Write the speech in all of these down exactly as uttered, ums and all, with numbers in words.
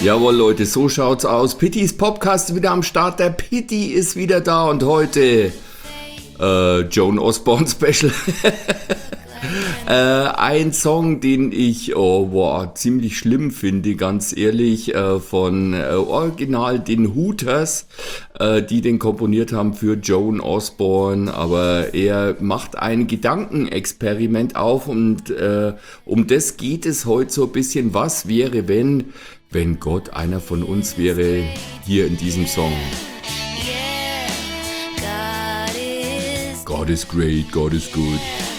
Jawohl, Leute, so schaut's aus. Pittys Podcast ist wieder am Start. Der Pitti ist wieder da und heute äh, Joan Osborne Special. äh, ein Song, den ich oh, wow, ziemlich schlimm finde, ganz ehrlich, äh, von äh, Original den Hooters, äh, die den komponiert haben für Joan Osborne. Aber er macht ein Gedankenexperiment auf und äh, um das geht es heute so ein bisschen. Was wäre, wenn... wenn Gott einer von uns wäre, hier in diesem Song. God is great, God is good.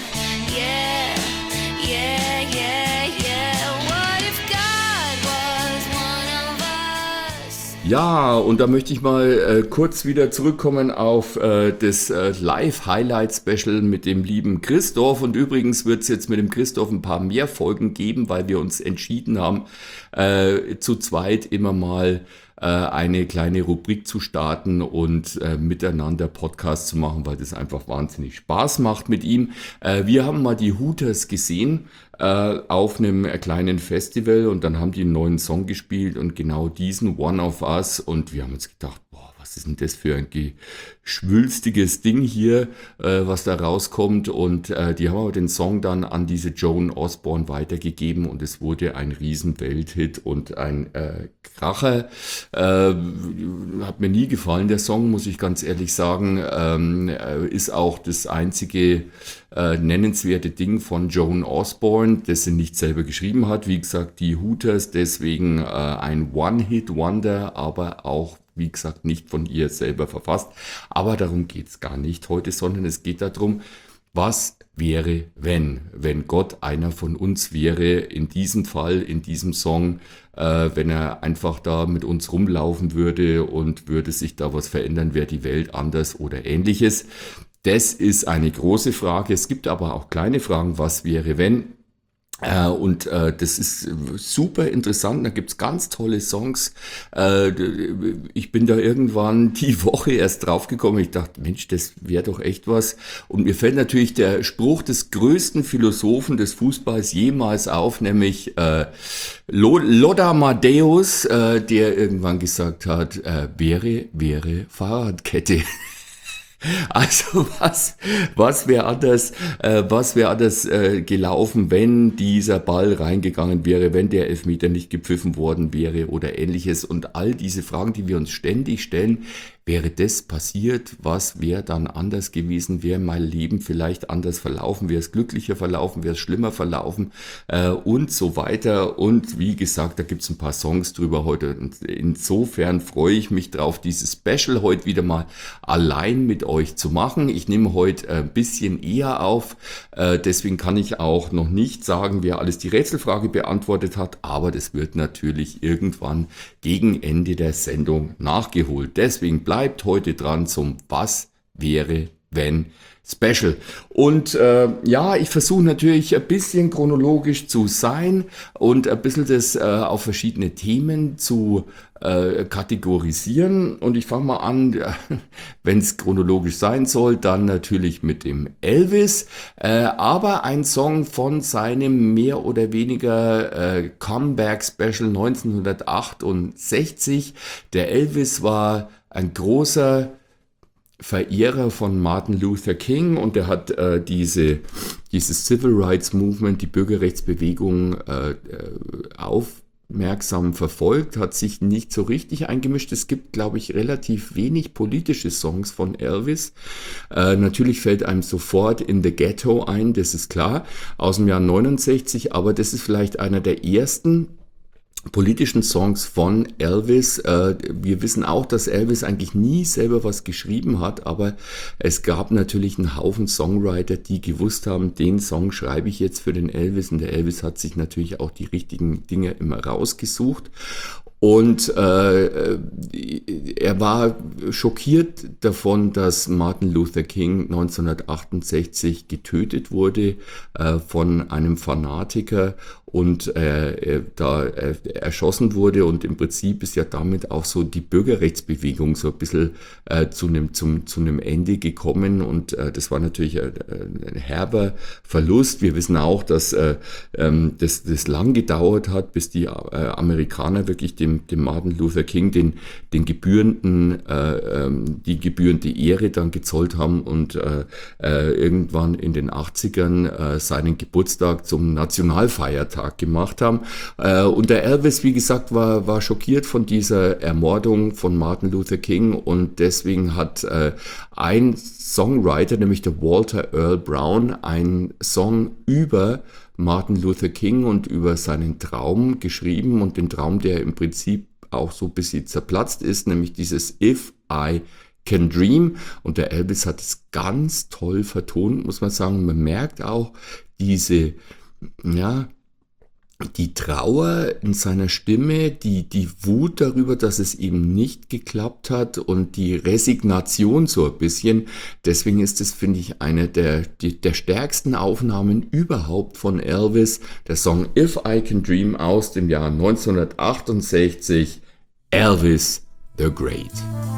Ja, und da möchte ich mal äh, kurz wieder zurückkommen auf äh, das äh, Live-Highlight-Special mit dem lieben Christoph. Und übrigens wird es jetzt mit dem Christoph ein paar mehr Folgen geben, weil wir uns entschieden haben, äh, zu zweit immer mal äh, eine kleine Rubrik zu starten und äh, miteinander Podcast zu machen, weil das einfach wahnsinnig Spaß macht mit ihm. Äh, wir haben mal die Hooters gesehen auf einem kleinen Festival und dann haben die einen neuen Song gespielt und genau diesen One of Us und wir haben uns gedacht, boah, was ist denn das für ein geschwülstiges Ding hier, äh, was da rauskommt und äh, die haben aber den Song dann an diese Joan Osborne weitergegeben und es wurde ein riesen Welthit und ein äh, Kracher. Äh, hat mir nie gefallen, der Song, muss ich ganz ehrlich sagen, ähm, ist auch das einzige Äh, nennenswerte Ding von Joan Osborne, das sie nicht selber geschrieben hat. Wie gesagt, die Hooters, deswegen äh, ein One-Hit-Wonder, aber auch, wie gesagt, nicht von ihr selber verfasst. Aber darum geht's gar nicht heute, sondern es geht darum, was wäre, wenn, wenn Gott einer von uns wäre, in diesem Fall, in diesem Song, äh, wenn er einfach da mit uns rumlaufen würde und würde sich da was verändern, wäre die Welt anders oder ähnliches. Das ist eine große Frage. Es gibt aber auch kleine Fragen. Was wäre, wenn? Äh, und äh, das ist super interessant. Da gibt's ganz tolle Songs. Äh, ich bin da irgendwann die Woche erst draufgekommen. Ich dachte, Mensch, das wäre doch echt was. Und mir fällt natürlich der Spruch des größten Philosophen des Fußballs jemals auf, nämlich äh, Lothar Matthäus, äh, der irgendwann gesagt hat, äh, wäre, wäre Fahrradkette. Also was, was wäre anders, äh, was wäre anders äh, gelaufen, wenn dieser Ball reingegangen wäre, wenn der Elfmeter nicht gepfiffen worden wäre oder ähnliches und all diese Fragen, die wir uns ständig stellen, wäre das passiert, was wäre dann anders gewesen, wäre mein Leben vielleicht anders verlaufen, wäre es glücklicher verlaufen, wäre es schlimmer verlaufen äh, und so weiter und wie gesagt, da gibt es ein paar Songs drüber heute und insofern freue ich mich drauf, dieses Special heute wieder mal allein mit euch zu machen. Ich nehme heute ein bisschen eher auf, äh, deswegen kann ich auch noch nicht sagen, wer alles die Rätselfrage beantwortet hat, aber das wird natürlich irgendwann gegen Ende der Sendung nachgeholt. Deswegen bleibt heute dran zum Was wäre, wenn Special. Und äh, ja, ich versuche natürlich ein bisschen chronologisch zu sein und ein bisschen das äh, auf verschiedene Themen zu äh, kategorisieren. Und ich fange mal an, wenn es chronologisch sein soll, dann natürlich mit dem Elvis. Äh, aber ein Song von seinem mehr oder weniger äh, Comeback-Special neunzehnhundertachtundsechzig. Der Elvis war ein großer Verehrer von Martin Luther King und er hat äh, diese, dieses Civil Rights Movement, die Bürgerrechtsbewegung äh, aufmerksam verfolgt, hat sich nicht so richtig eingemischt. Es gibt, glaube ich, relativ wenig politische Songs von Elvis. Äh, natürlich fällt einem sofort In the Ghetto ein, das ist klar, aus dem Jahr neunundsechzig, aber das ist vielleicht einer der ersten politischen Songs von Elvis. Äh, wir wissen auch, dass Elvis eigentlich nie selber was geschrieben hat, aber es gab natürlich einen Haufen Songwriter, die gewusst haben, den Song schreibe ich jetzt für den Elvis und der Elvis hat sich natürlich auch die richtigen Dinge immer rausgesucht. Und äh, er war schockiert davon, dass Martin Luther King neunzehnhundertachtundsechzig getötet wurde äh, von einem Fanatiker und äh, da äh, erschossen wurde. Und im Prinzip ist ja damit auch so die Bürgerrechtsbewegung so ein bisschen äh, zu einem zum zu einem Ende gekommen. Und äh, das war natürlich ein, ein herber Verlust. Wir wissen auch, dass äh, ähm, das, das lang gedauert hat, bis die äh, Amerikaner wirklich dem dem, dem Martin Luther King den, den gebührenden, äh, ähm, die gebührende Ehre dann gezollt haben und äh, äh, irgendwann in den achtzigern äh, seinen Geburtstag zum Nationalfeiertag gemacht haben. Äh, und der Elvis, wie gesagt, war, war schockiert von dieser Ermordung von Martin Luther King und deswegen hat äh, ein Songwriter, nämlich der Walter Earl Brown, einen Song über Martin Luther King und über seinen Traum geschrieben und den Traum, der im Prinzip auch so ein bisschen zerplatzt ist, nämlich dieses If I Can Dream. Und der Elvis hat es ganz toll vertont, muss man sagen. Man merkt auch diese, ja, die Trauer in seiner Stimme, die, die Wut darüber, dass es eben nicht geklappt hat und die Resignation so ein bisschen. Deswegen ist es, finde ich, eine der, die, der stärksten Aufnahmen überhaupt von Elvis. Der Song If I Can Dream aus dem Jahr neunzehnhundertachtundsechzig. Elvis the Great.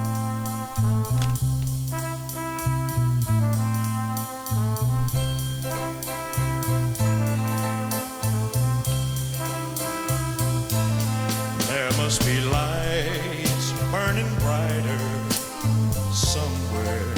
Must be lights burning brighter somewhere.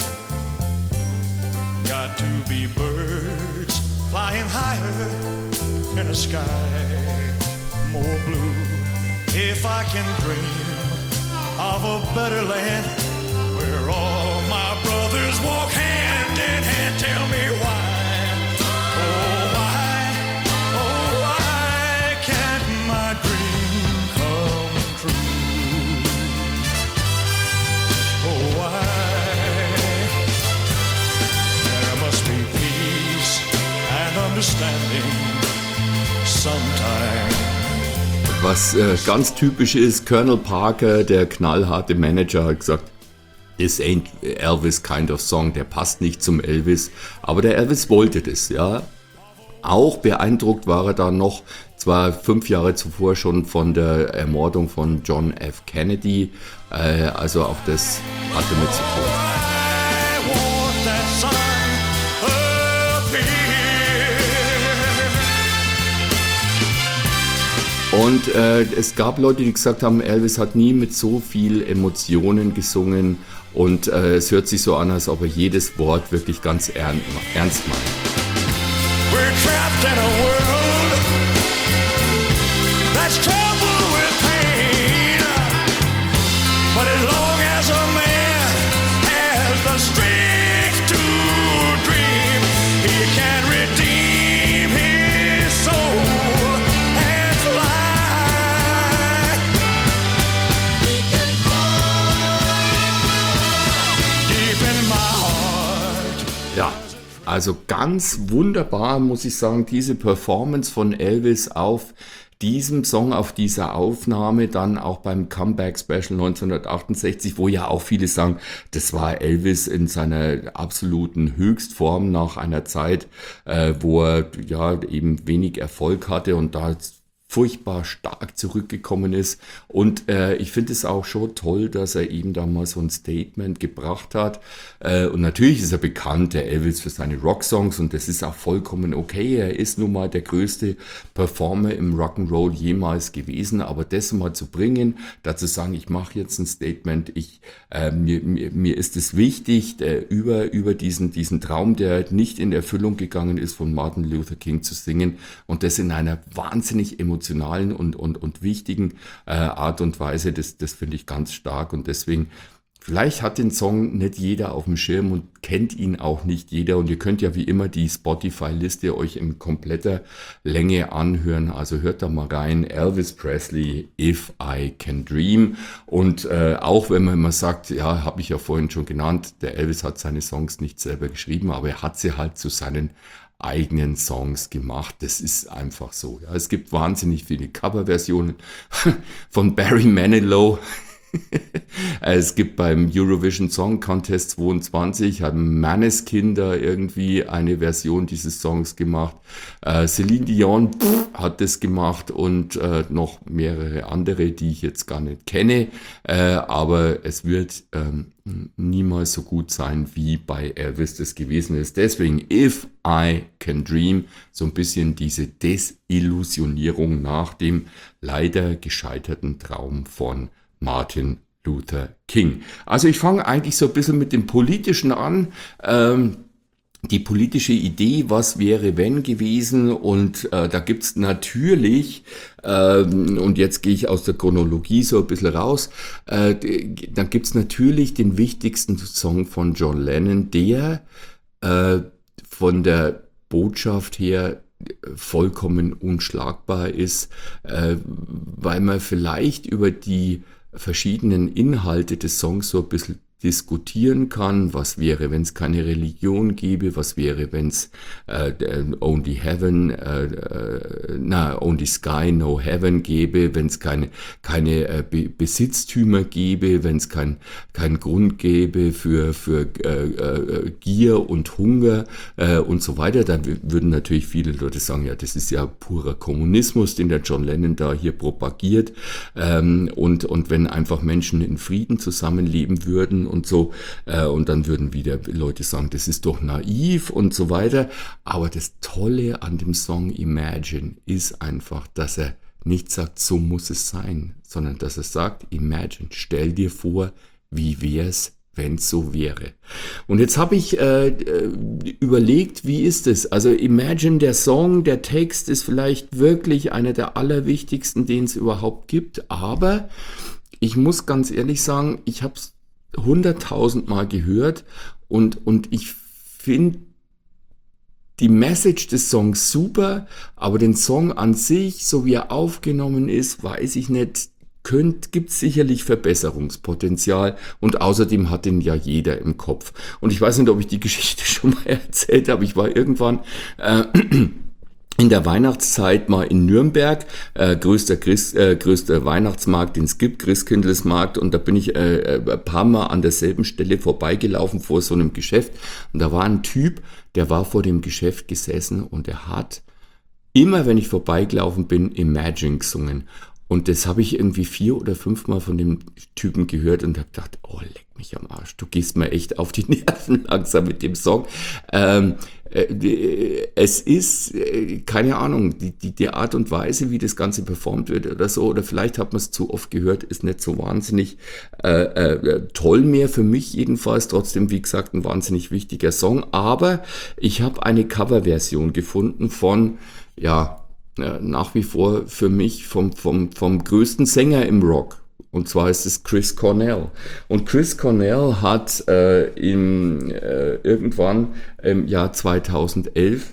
Got to be birds flying higher in a sky more blue. If I can dream of a better land where all my brothers walk hand in hand, tell me why. Oh, why, oh, why can't my dream come true? Oh, why? There must be peace and understanding sometime. Was äh, ganz typisch ist, Colonel Parker, der knallharte Manager, hat gesagt, this ain't Elvis kind of song, der passt nicht zum Elvis. Aber der Elvis wollte das, ja. Auch beeindruckt war er da noch, zwar fünf Jahre zuvor schon von der Ermordung von John F. Kennedy, äh, also auch das hatte mit zu tun. Und äh, es gab Leute, die gesagt haben, Elvis hat nie mit so viel Emotionen gesungen und äh, es hört sich so an, als ob er jedes Wort wirklich ganz ernst, ernst meint. We're trapped in a world that's troubled with pain, but as long as a man has the strength to dream, he can redeem his soul and fly. He can fly deep in my heart. Ja, also ganz wunderbar, muss ich sagen, diese Performance von Elvis auf diesem Song, auf dieser Aufnahme, dann auch beim Comeback Special neunzehnhundertachtundsechzig, wo ja auch viele sagen, das war Elvis in seiner absoluten Höchstform nach einer Zeit, äh, wo er ja eben wenig Erfolg hatte und da furchtbar stark zurückgekommen ist. Und äh, ich finde es auch schon toll, dass er eben da mal so ein Statement gebracht hat. Äh, und natürlich ist er bekannt, der Elvis, für seine Rocksongs und das ist auch vollkommen okay. Er ist nun mal der größte Performer im Rock'n'Roll jemals gewesen. Aber das mal zu bringen, dazu sagen, ich mache jetzt ein Statement, ich, äh, mir, mir, mir ist es wichtig, der, über, über diesen, diesen Traum, der nicht in Erfüllung gegangen ist, von Martin Luther King zu singen und das in einer wahnsinnig emotionalen emotionalen und, und, und wichtigen äh, Art und Weise, das, das finde ich ganz stark und deswegen, vielleicht hat den Song nicht jeder auf dem Schirm und kennt ihn auch nicht jeder und ihr könnt ja wie immer die Spotify-Liste euch in kompletter Länge anhören, also hört da mal rein, Elvis Presley, If I Can Dream und äh, auch wenn man immer sagt, ja, habe ich ja vorhin schon genannt, der Elvis hat seine Songs nicht selber geschrieben, aber er hat sie halt zu seinen eigenen Songs gemacht. Das ist einfach so. Ja, es gibt wahnsinnig viele Coverversionen von Barry Manilow. Es gibt beim Eurovision Song Contest zweiundzwanzig, haben Maneskin da irgendwie eine Version dieses Songs gemacht. Äh, Celine Dion pff, hat das gemacht und äh, noch mehrere andere, die ich jetzt gar nicht kenne. Äh, aber es wird ähm, niemals so gut sein, wie bei Elvis das gewesen ist. Deswegen, If I Can Dream, so ein bisschen diese Desillusionierung nach dem leider gescheiterten Traum von Martin Luther King. Also ich fange eigentlich so ein bisschen mit dem Politischen an. Ähm, die politische Idee, was wäre wenn gewesen, und äh, da gibt's natürlich, ähm, und jetzt gehe ich aus der Chronologie so ein bisschen raus, äh, da gibt's natürlich den wichtigsten Song von John Lennon, der äh, von der Botschaft her vollkommen unschlagbar ist, äh, weil man vielleicht über die verschiedenen Inhalte des Songs so ein bisschen diskutieren kann. Was wäre, wenn es keine Religion gäbe? Was wäre, wenn es äh, Only Heaven, äh, äh, na, Only Sky, No Heaven gäbe? Wenn es keine, keine äh, Be- Besitztümer gäbe? Wenn es kein, kein Grund gäbe für, für äh, äh, Gier und Hunger äh, und so weiter? Dann w- würden natürlich viele Leute sagen, ja, das ist ja purer Kommunismus, den der John Lennon da hier propagiert. Ähm, und, und wenn einfach Menschen in Frieden zusammenleben würden und so, äh, und dann würden wieder Leute sagen, das ist doch naiv und so weiter. Aber das Tolle an dem Song Imagine ist einfach, dass er nicht sagt, so muss es sein, sondern dass er sagt, Imagine, stell dir vor, wie wär's, wenn es so wäre. Und jetzt habe ich äh, überlegt, wie ist es? Also Imagine, der Song, der Text ist vielleicht wirklich einer der allerwichtigsten, den es überhaupt gibt, aber ich muss ganz ehrlich sagen, ich habe es hunderttausend Mal gehört und, und ich finde die Message des Songs super, aber den Song an sich, so wie er aufgenommen ist, weiß ich nicht, gibt es sicherlich Verbesserungspotenzial, und außerdem hat den ja jeder im Kopf. Und ich weiß nicht, ob ich die Geschichte schon mal erzählt habe, ich war irgendwann äh, in der Weihnachtszeit mal in Nürnberg, äh, größter, Christ, äh, größter Weihnachtsmarkt, den es gibt, Christkindlesmarkt, und da bin ich äh, ein paar Mal an derselben Stelle vorbeigelaufen vor so einem Geschäft, und da war ein Typ, der war vor dem Geschäft gesessen und der hat immer, wenn ich vorbeigelaufen bin, Imagine gesungen. Und das habe ich irgendwie vier oder fünfmal von dem Typen gehört und habe gedacht, oh, leck mich am Arsch, du gehst mir echt auf die Nerven langsam mit dem Song. Ähm, äh, es ist, äh, keine Ahnung, die, die, die Art und Weise, wie das Ganze performt wird oder so, oder vielleicht hat man es zu oft gehört, ist nicht so wahnsinnig äh, äh, toll mehr, für mich jedenfalls. Trotzdem, wie gesagt, ein wahnsinnig wichtiger Song. Aber ich habe eine Coverversion gefunden von, ja, Ja, nach wie vor für mich vom, vom, vom größten Sänger im Rock. Und zwar ist es Chris Cornell. Und Chris Cornell hat äh, im, äh, irgendwann im Jahr zweitausendelf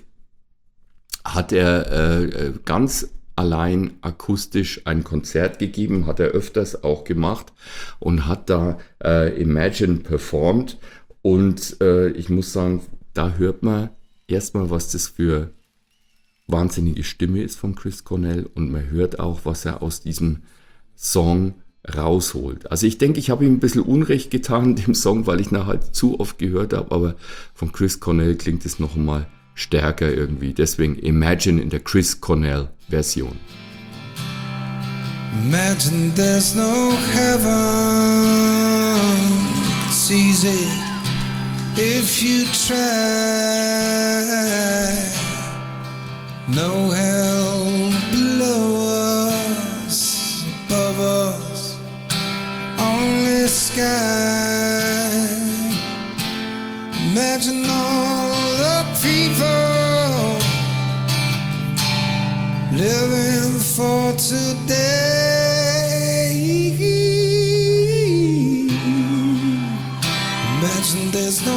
hat er äh, ganz allein akustisch ein Konzert gegeben, hat er öfters auch gemacht und hat da äh, Imagine performt. Und äh, ich muss sagen, da hört man erstmal, was das für wahnsinnige Stimme ist von Chris Cornell, und man hört auch, was er aus diesem Song rausholt. Also ich denke, ich habe ihm ein bisschen Unrecht getan, dem Song, weil ich ihn halt zu oft gehört habe, aber von Chris Cornell klingt es noch einmal stärker irgendwie. Deswegen Imagine in der Chris Cornell Version. Imagine there's no heaven, it's easy if you try. No hell below us, above us, only sky. Imagine all the people living for today. Imagine there's no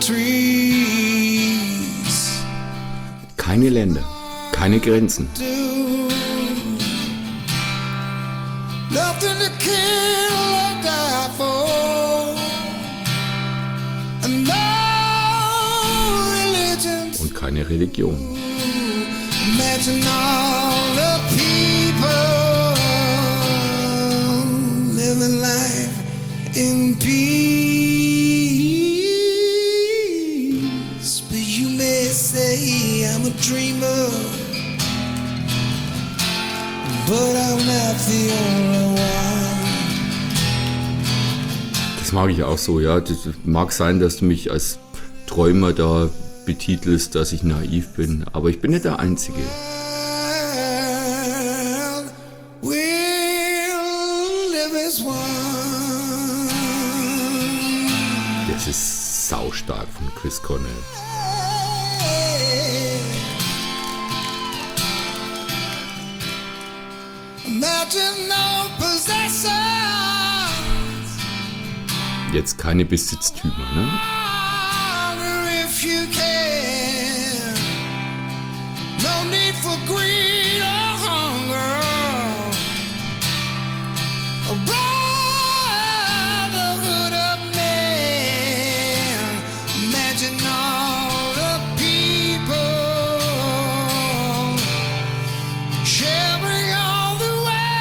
countries, keine Länder, keine Grenzen. Nothing to kill or die for, and no religion. Und keine Religion. Imagine all the people living life Das mag ich auch so, ja. Das mag sein, dass du mich als Träumer da betitelst, dass ich naiv bin, aber ich bin nicht der Einzige. We'll live as one. Das ist saustark von Chris Cornell. Imagine no possessors. Jetzt keine Besitztümer, ne? If you can. No need for greed or hunger. A brotherhood of men. Imagine all the people sharing all the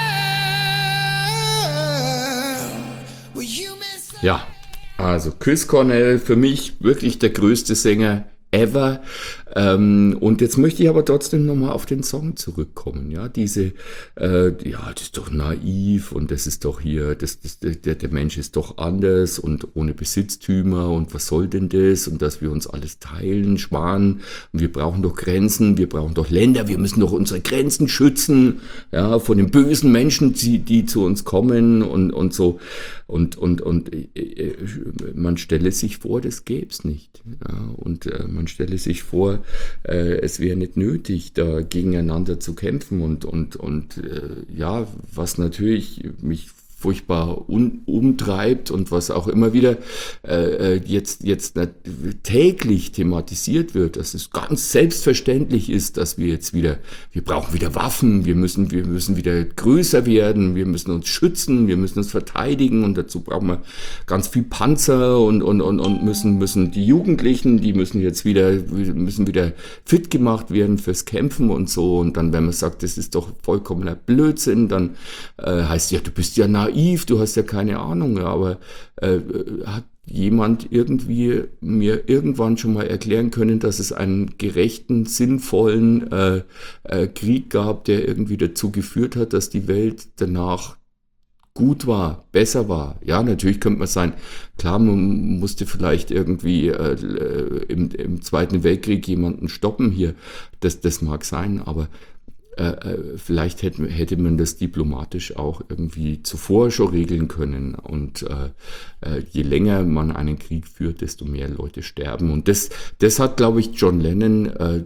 world. Will you miss? Ja, also Chris Cornell, für mich wirklich der größte Sänger ever. Ähm, und jetzt möchte ich aber trotzdem nochmal auf den Song zurückkommen. Ja, diese, äh, ja, das ist doch naiv und das ist doch hier, das, das, der, der Mensch ist doch anders und ohne Besitztümer und was soll denn das und dass wir uns alles teilen, sparen und wir brauchen doch Grenzen, wir brauchen doch Länder, wir müssen doch unsere Grenzen schützen, ja, von den bösen Menschen, die, die zu uns kommen und, und so. Und, und, und äh, man stelle sich vor, das gäb's nicht. Ja, und äh, man stelle sich vor, äh, es wäre nicht nötig, da gegeneinander zu kämpfen. Und, und, und äh, ja, was natürlich mich furchtbar un- umtreibt und was auch immer wieder äh, jetzt, jetzt täglich thematisiert wird, dass es ganz selbstverständlich ist, dass wir jetzt wieder, wir brauchen wieder Waffen, wir müssen, wir müssen wieder größer werden, wir müssen uns schützen, wir müssen uns verteidigen und dazu brauchen wir ganz viel Panzer und, und, und, und müssen, müssen die Jugendlichen, die müssen jetzt wieder, müssen wieder fit gemacht werden fürs Kämpfen und so. Und dann, wenn man sagt, das ist doch vollkommener Blödsinn, dann äh, heißt ja, du bist ja naiv, du hast ja keine Ahnung, aber äh, hat jemand irgendwie mir irgendwann schon mal erklären können, dass es einen gerechten, sinnvollen äh, äh, Krieg gab, der irgendwie dazu geführt hat, dass die Welt danach gut war, besser war. Ja, natürlich könnte man sein, klar, man musste vielleicht irgendwie äh, im, im Zweiten Weltkrieg jemanden stoppen hier, das, das mag sein, aber Äh, vielleicht hätte, hätte man das diplomatisch auch irgendwie zuvor schon regeln können. Und äh, äh, je länger man einen Krieg führt, desto mehr Leute sterben. Und das, das hat, glaube ich, John Lennon äh,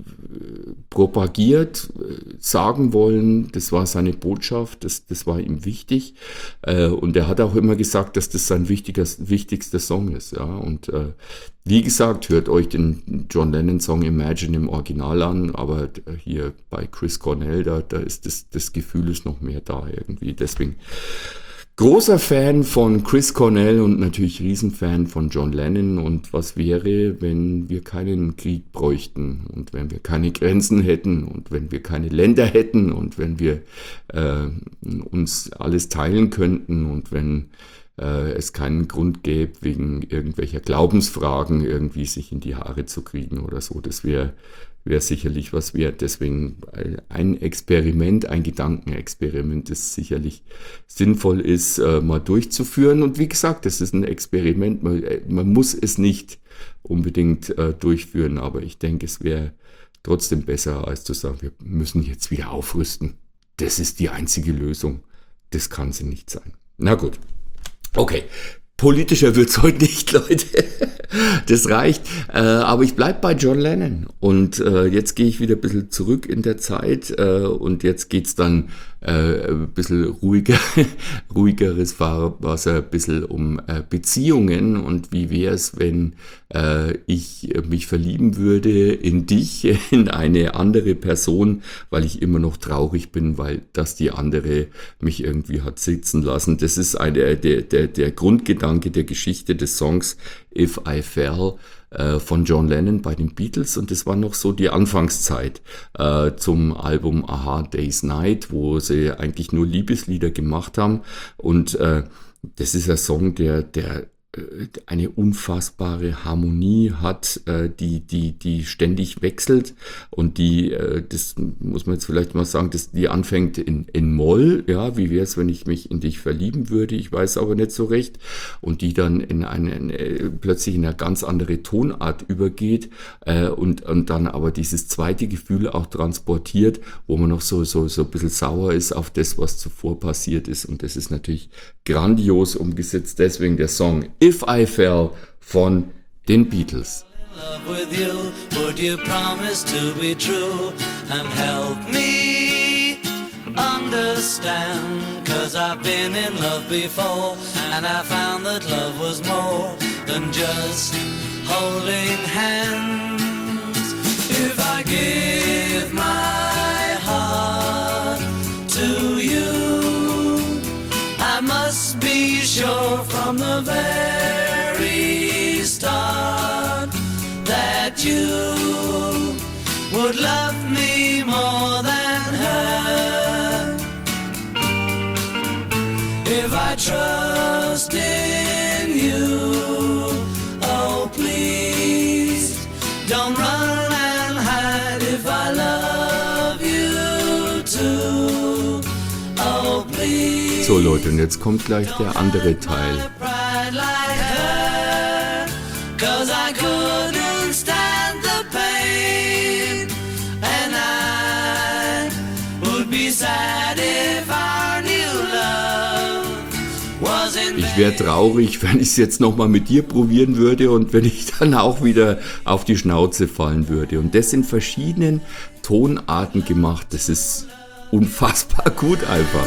propagiert, äh, sagen wollen. Das war seine Botschaft, das, das war ihm wichtig. Äh, und er hat auch immer gesagt, dass das sein wichtiger, wichtigster Song ist. Ja? Und äh, wie gesagt, hört euch den John Lennon-Song Imagine im Original an, aber hier bei Chris Cornell, da, da ist das, das Gefühl ist noch mehr da irgendwie. Deswegen großer Fan von Chris Cornell und natürlich Riesenfan von John Lennon. Und was wäre, wenn wir keinen Krieg bräuchten und wenn wir keine Grenzen hätten und wenn wir keine Länder hätten und wenn wir äh, uns alles teilen könnten und wenn es keinen Grund gäbe, wegen irgendwelcher Glaubensfragen irgendwie sich in die Haare zu kriegen oder so. Das wäre wär sicherlich was wert. Deswegen ein Experiment, ein Gedankenexperiment, das sicherlich sinnvoll ist, äh, mal durchzuführen. Und wie gesagt, das ist ein Experiment. Man, man muss es nicht unbedingt äh, durchführen, aber ich denke, es wäre trotzdem besser, als zu sagen, wir müssen jetzt wieder aufrüsten. Das ist die einzige Lösung. Das kann sie nicht sein. Na gut. Okay, politischer wird's heute nicht, Leute. Das reicht. Äh, aber ich bleib bei John Lennon. Und äh, jetzt gehe ich wieder ein bisschen zurück in der Zeit. Äh, und jetzt geht's dann äh, ein bisschen ruhiger, ruhigeres Fahrwasser, ein bisschen um äh, Beziehungen. Und wie wär's, wenn äh, ich mich verlieben würde in dich, in eine andere Person, weil ich immer noch traurig bin, weil das die andere mich irgendwie hat sitzen lassen. Das ist eine, der, der, der Grundgedanke der Geschichte des Songs If I Fell äh, von John Lennon bei den Beatles. Und das war noch so die Anfangszeit äh, zum Album A Hard Day's Night, wo sie eigentlich nur Liebeslieder gemacht haben. Und äh, das ist ein Song, der, der eine unfassbare Harmonie hat, die, die, die ständig wechselt und die, das muss man jetzt vielleicht mal sagen, dass die anfängt in, in Moll, ja, wie wäre es, wenn ich mich in dich verlieben würde, ich weiß aber nicht so recht, und die dann in eine, plötzlich in eine ganz andere Tonart übergeht und, und dann aber dieses zweite Gefühl auch transportiert, wo man noch so, so, so ein bisschen sauer ist auf das, was zuvor passiert ist, und das ist natürlich grandios umgesetzt, deswegen der Song If I Fell von den Beatles. Love with you, would you promise to be true and help me understand? Cause I've been in love before and I found that love was more than just holding hands. If I give my heart to you, I must be sure from the very start that you would love me more than her. If I trust in you, oh please don't run and hide. If I love you too, oh please. So Leute, und jetzt kommt gleich der andere Teil. Cause I couldn't stand the pain, and I would be sad if our new love was in vain. Ich wäre traurig, wenn ich es jetzt nochmal mit dir probieren würde und wenn ich dann auch wieder auf die Schnauze fallen würde. Und das in verschiedenen Tonarten gemacht. Das ist unfassbar gut einfach.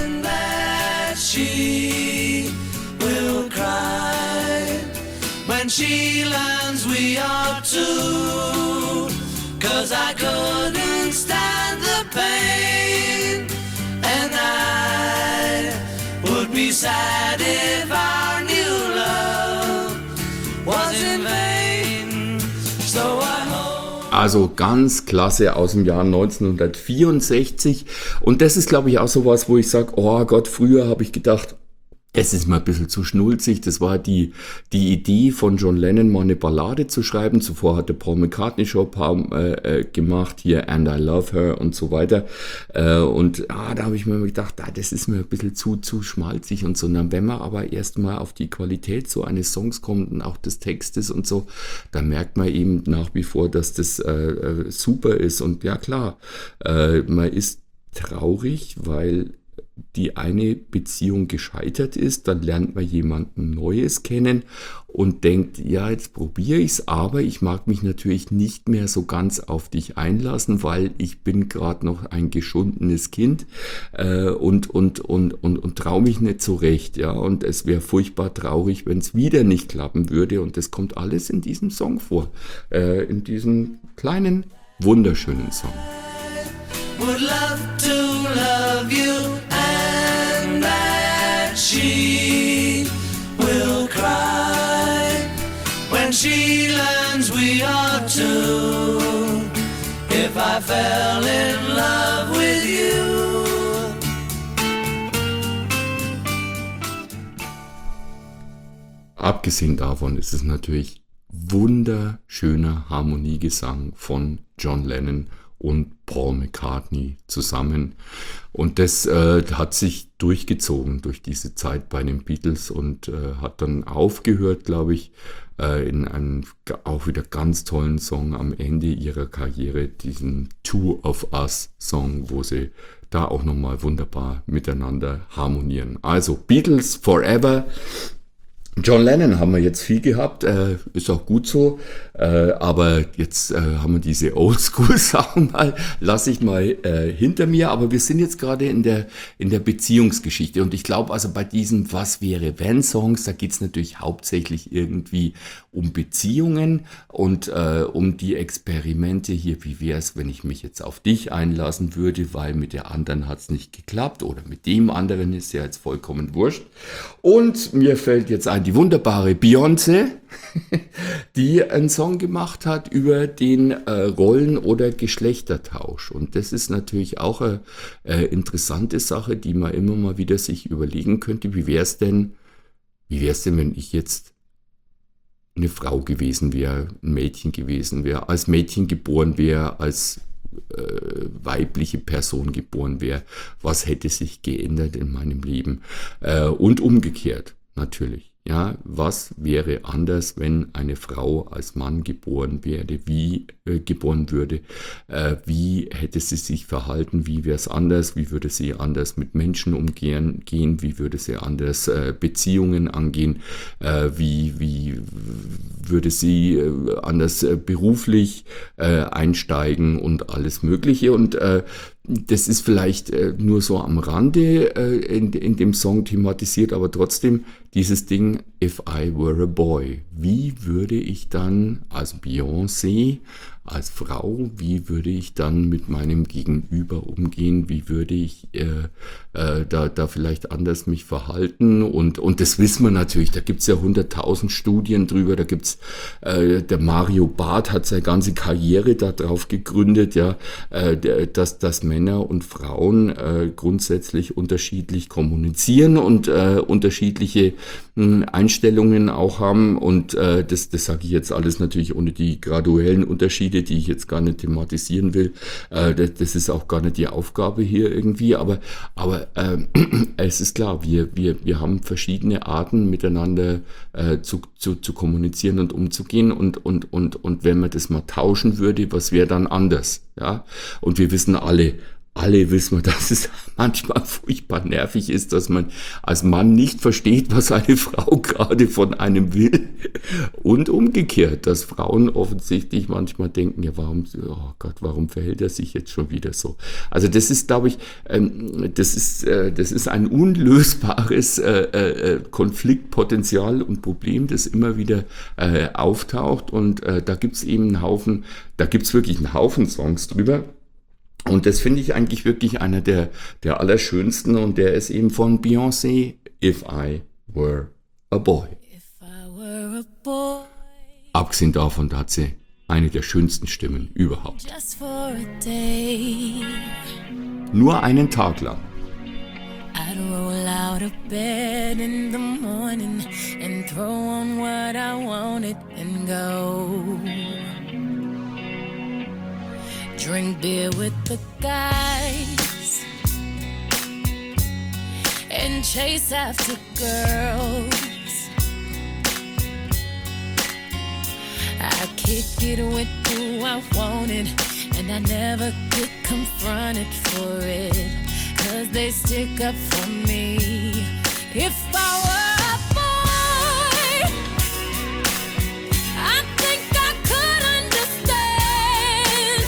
She will cry when she learns we are two. Cause I couldn't stand the pain, and I would be sad if our new love was in vain. So I hope. Also ganz klasse aus dem Jahr neunzehnhundertvierundsechzig, und das ist, glaube ich, auch sowas, wo ich sage, oh Gott, früher habe ich gedacht, es ist mir ein bisschen zu schnulzig. Das war die, die Idee von John Lennon, mal eine Ballade zu schreiben. Zuvor hatte Paul McCartney schon ein paar äh, gemacht, hier And I Love Her und so weiter. Äh, und ah, da habe ich mir gedacht, ah, das ist mir ein bisschen zu, zu schmalzig und so. Und dann, wenn man aber erstmal auf die Qualität so eines Songs kommt und auch des Textes und so, dann merkt man eben nach wie vor, dass das äh, super ist. Und ja klar, äh, man ist traurig, weil die eine Beziehung gescheitert ist, dann lernt man jemanden Neues kennen und denkt, ja, jetzt probiere ich es, aber ich mag mich natürlich nicht mehr so ganz auf dich einlassen, weil ich bin gerade noch ein geschundenes Kind äh, und, und, und, und, und traue mich nicht so recht, ja, und es wäre furchtbar traurig, wenn es wieder nicht klappen würde, und das kommt alles in diesem Song vor, äh, in diesem kleinen, wunderschönen Song. Would love to love you, and that she will cry when she learns we are two. If I fell in love with you. Abgesehen davon ist es natürlich wunderschöner Harmoniegesang von John Lennon und Paul McCartney zusammen. Und das äh, hat sich durchgezogen durch diese Zeit bei den Beatles und äh, hat dann aufgehört, glaube ich, äh, in einem auch wieder ganz tollen Song am Ende ihrer Karriere, diesen Two of Us Song, wo sie da auch nochmal wunderbar miteinander harmonieren. Also Beatles Forever. John Lennon haben wir jetzt viel gehabt, äh, ist auch gut so, äh, aber jetzt äh, haben wir diese Oldschool-Sachen mal, lasse ich mal äh, hinter mir, aber wir sind jetzt gerade in der in der Beziehungsgeschichte, und ich glaube, also bei diesen Was wäre wenn Songs, da geht's natürlich hauptsächlich irgendwie um Beziehungen und äh, um die Experimente hier, wie wäre es, wenn ich mich jetzt auf dich einlassen würde, weil mit der anderen hat's nicht geklappt oder mit dem anderen, ist ja jetzt vollkommen wurscht. Und mir fällt jetzt ein, die wunderbare Beyoncé, die einen Song gemacht hat über den äh, Rollen- oder Geschlechtertausch. Und das ist natürlich auch eine äh, interessante Sache, die man immer mal wieder sich überlegen könnte. Wie wäre es denn, wie wäre es denn, wenn ich jetzt eine Frau gewesen wäre, ein Mädchen gewesen wäre, als Mädchen geboren wäre, als äh, weibliche Person geboren wäre, was hätte sich geändert in meinem Leben? Äh, und umgekehrt natürlich. Ja, was wäre anders, wenn eine Frau als Mann geboren werde, wie äh, geboren würde, äh, wie hätte sie sich verhalten, wie wäre es anders, wie würde sie anders mit Menschen umgehen, gehen, wie würde sie anders äh, Beziehungen angehen, äh, wie, wie würde sie äh, anders äh, beruflich äh, einsteigen und alles Mögliche. Und äh, das ist vielleicht äh, nur so am Rande äh, in, in dem Song thematisiert, aber trotzdem dieses Ding, If I Were a Boy. Wie würde ich dann als Beyoncé, als Frau, wie würde ich dann mit meinem Gegenüber umgehen? Wie würde ich äh, äh, da, da vielleicht anders mich verhalten? Und, und das wissen wir natürlich, da gibt's ja hunderttausend Studien drüber, da gibt's, äh, der Mario Barth hat seine ganze Karriere darauf gegründet, ja, äh, der, dass, dass Männer und Frauen äh, grundsätzlich unterschiedlich kommunizieren und äh, unterschiedliche mh, Einstellungen auch haben. Und äh, das, das sage ich jetzt alles natürlich ohne die graduellen Unterschiede, die ich jetzt gar nicht thematisieren will. Äh, das, das ist auch gar nicht die Aufgabe hier irgendwie, aber, aber äh, es ist klar, wir, wir, wir haben verschiedene Arten miteinander äh, zu, zu, zu kommunizieren und umzugehen, und, und, und, und wenn man das mal tauschen würde, was wäre dann anders? Ja? Und wir wissen alle, Alle wissen wir, dass es manchmal furchtbar nervig ist, dass man als Mann nicht versteht, was eine Frau gerade von einem will. Und umgekehrt, dass Frauen offensichtlich manchmal denken, ja, warum, oh Gott, warum verhält er sich jetzt schon wieder so? Also das ist, glaube ich, ähm, das ist, äh, das ist ein unlösbares äh, äh, Konfliktpotenzial und Problem, das immer wieder äh, auftaucht. Und äh, da gibt's eben einen Haufen, da gibt's wirklich einen Haufen Songs drüber. Und das finde ich eigentlich wirklich einer der, der allerschönsten, und der ist eben von Beyoncé, If I Were a Boy. If I were a boy, Abgesehen davon, da hat sie eine der schönsten Stimmen überhaupt. just for a day, Nur einen Tag lang. I'd roll out of bed in the morning and throw on what I wanted and go. Drink beer with the guys and chase after girls. I kick it with who I wanted, and I never get confronted for it, 'cause they stick up for me. If I were a boy, I think I could understand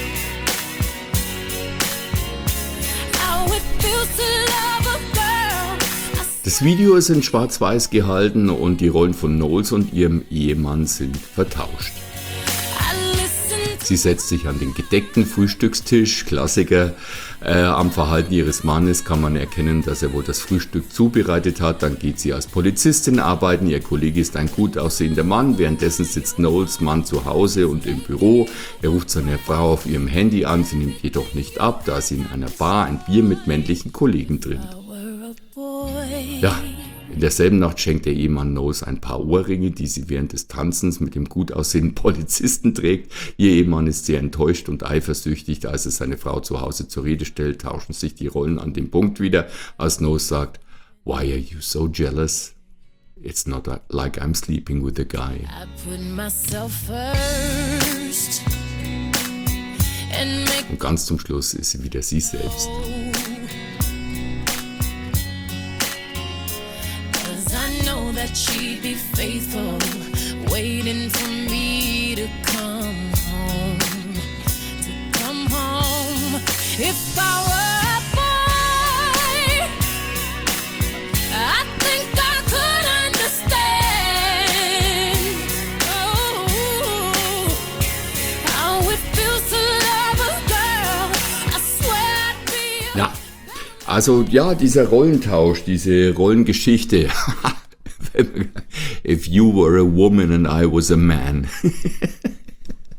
how it feels to love a girl. I Das Video ist in Schwarz-Weiß gehalten und die Rollen von Knowles und ihrem Ehemann sind vertauscht. I listen Sie setzt sich an den gedeckten Frühstückstisch, Klassiker. Äh, am Verhalten ihres Mannes kann man erkennen, dass er wohl das Frühstück zubereitet hat. Dann geht sie als Polizistin arbeiten. Ihr Kollege ist ein gut aussehender Mann. Währenddessen sitzt Knowles Mann zu Hause und im Büro. Er ruft seine Frau auf ihrem Handy an. Sie nimmt jedoch nicht ab, da sie in einer Bar ein Bier mit männlichen Kollegen trinkt. were a boy. Ja, in derselben Nacht schenkt der Ehemann Knowles ein paar Ohrringe, die sie während des Tanzens mit dem gut aussehenden Polizisten trägt. Ihr Ehemann ist sehr enttäuscht und eifersüchtig. Als er seine Frau zu Hause zur Rede stellt, tauschen sich die Rollen an dem Punkt wieder, als Knowles sagt, "Why are you so jealous? It's not like I'm sleeping with a guy." I put myself first and make Und ganz zum Schluss ist sie wieder sie selbst. Cause I know that she'd be faithful, waiting for me to come home, to come home. If I were a boy, I think I could understand, oh, how it feels to love a girl. I swear I'd be Ja, also ja, dieser Rollentausch, diese Rollengeschichte. If you were a woman and I was a man.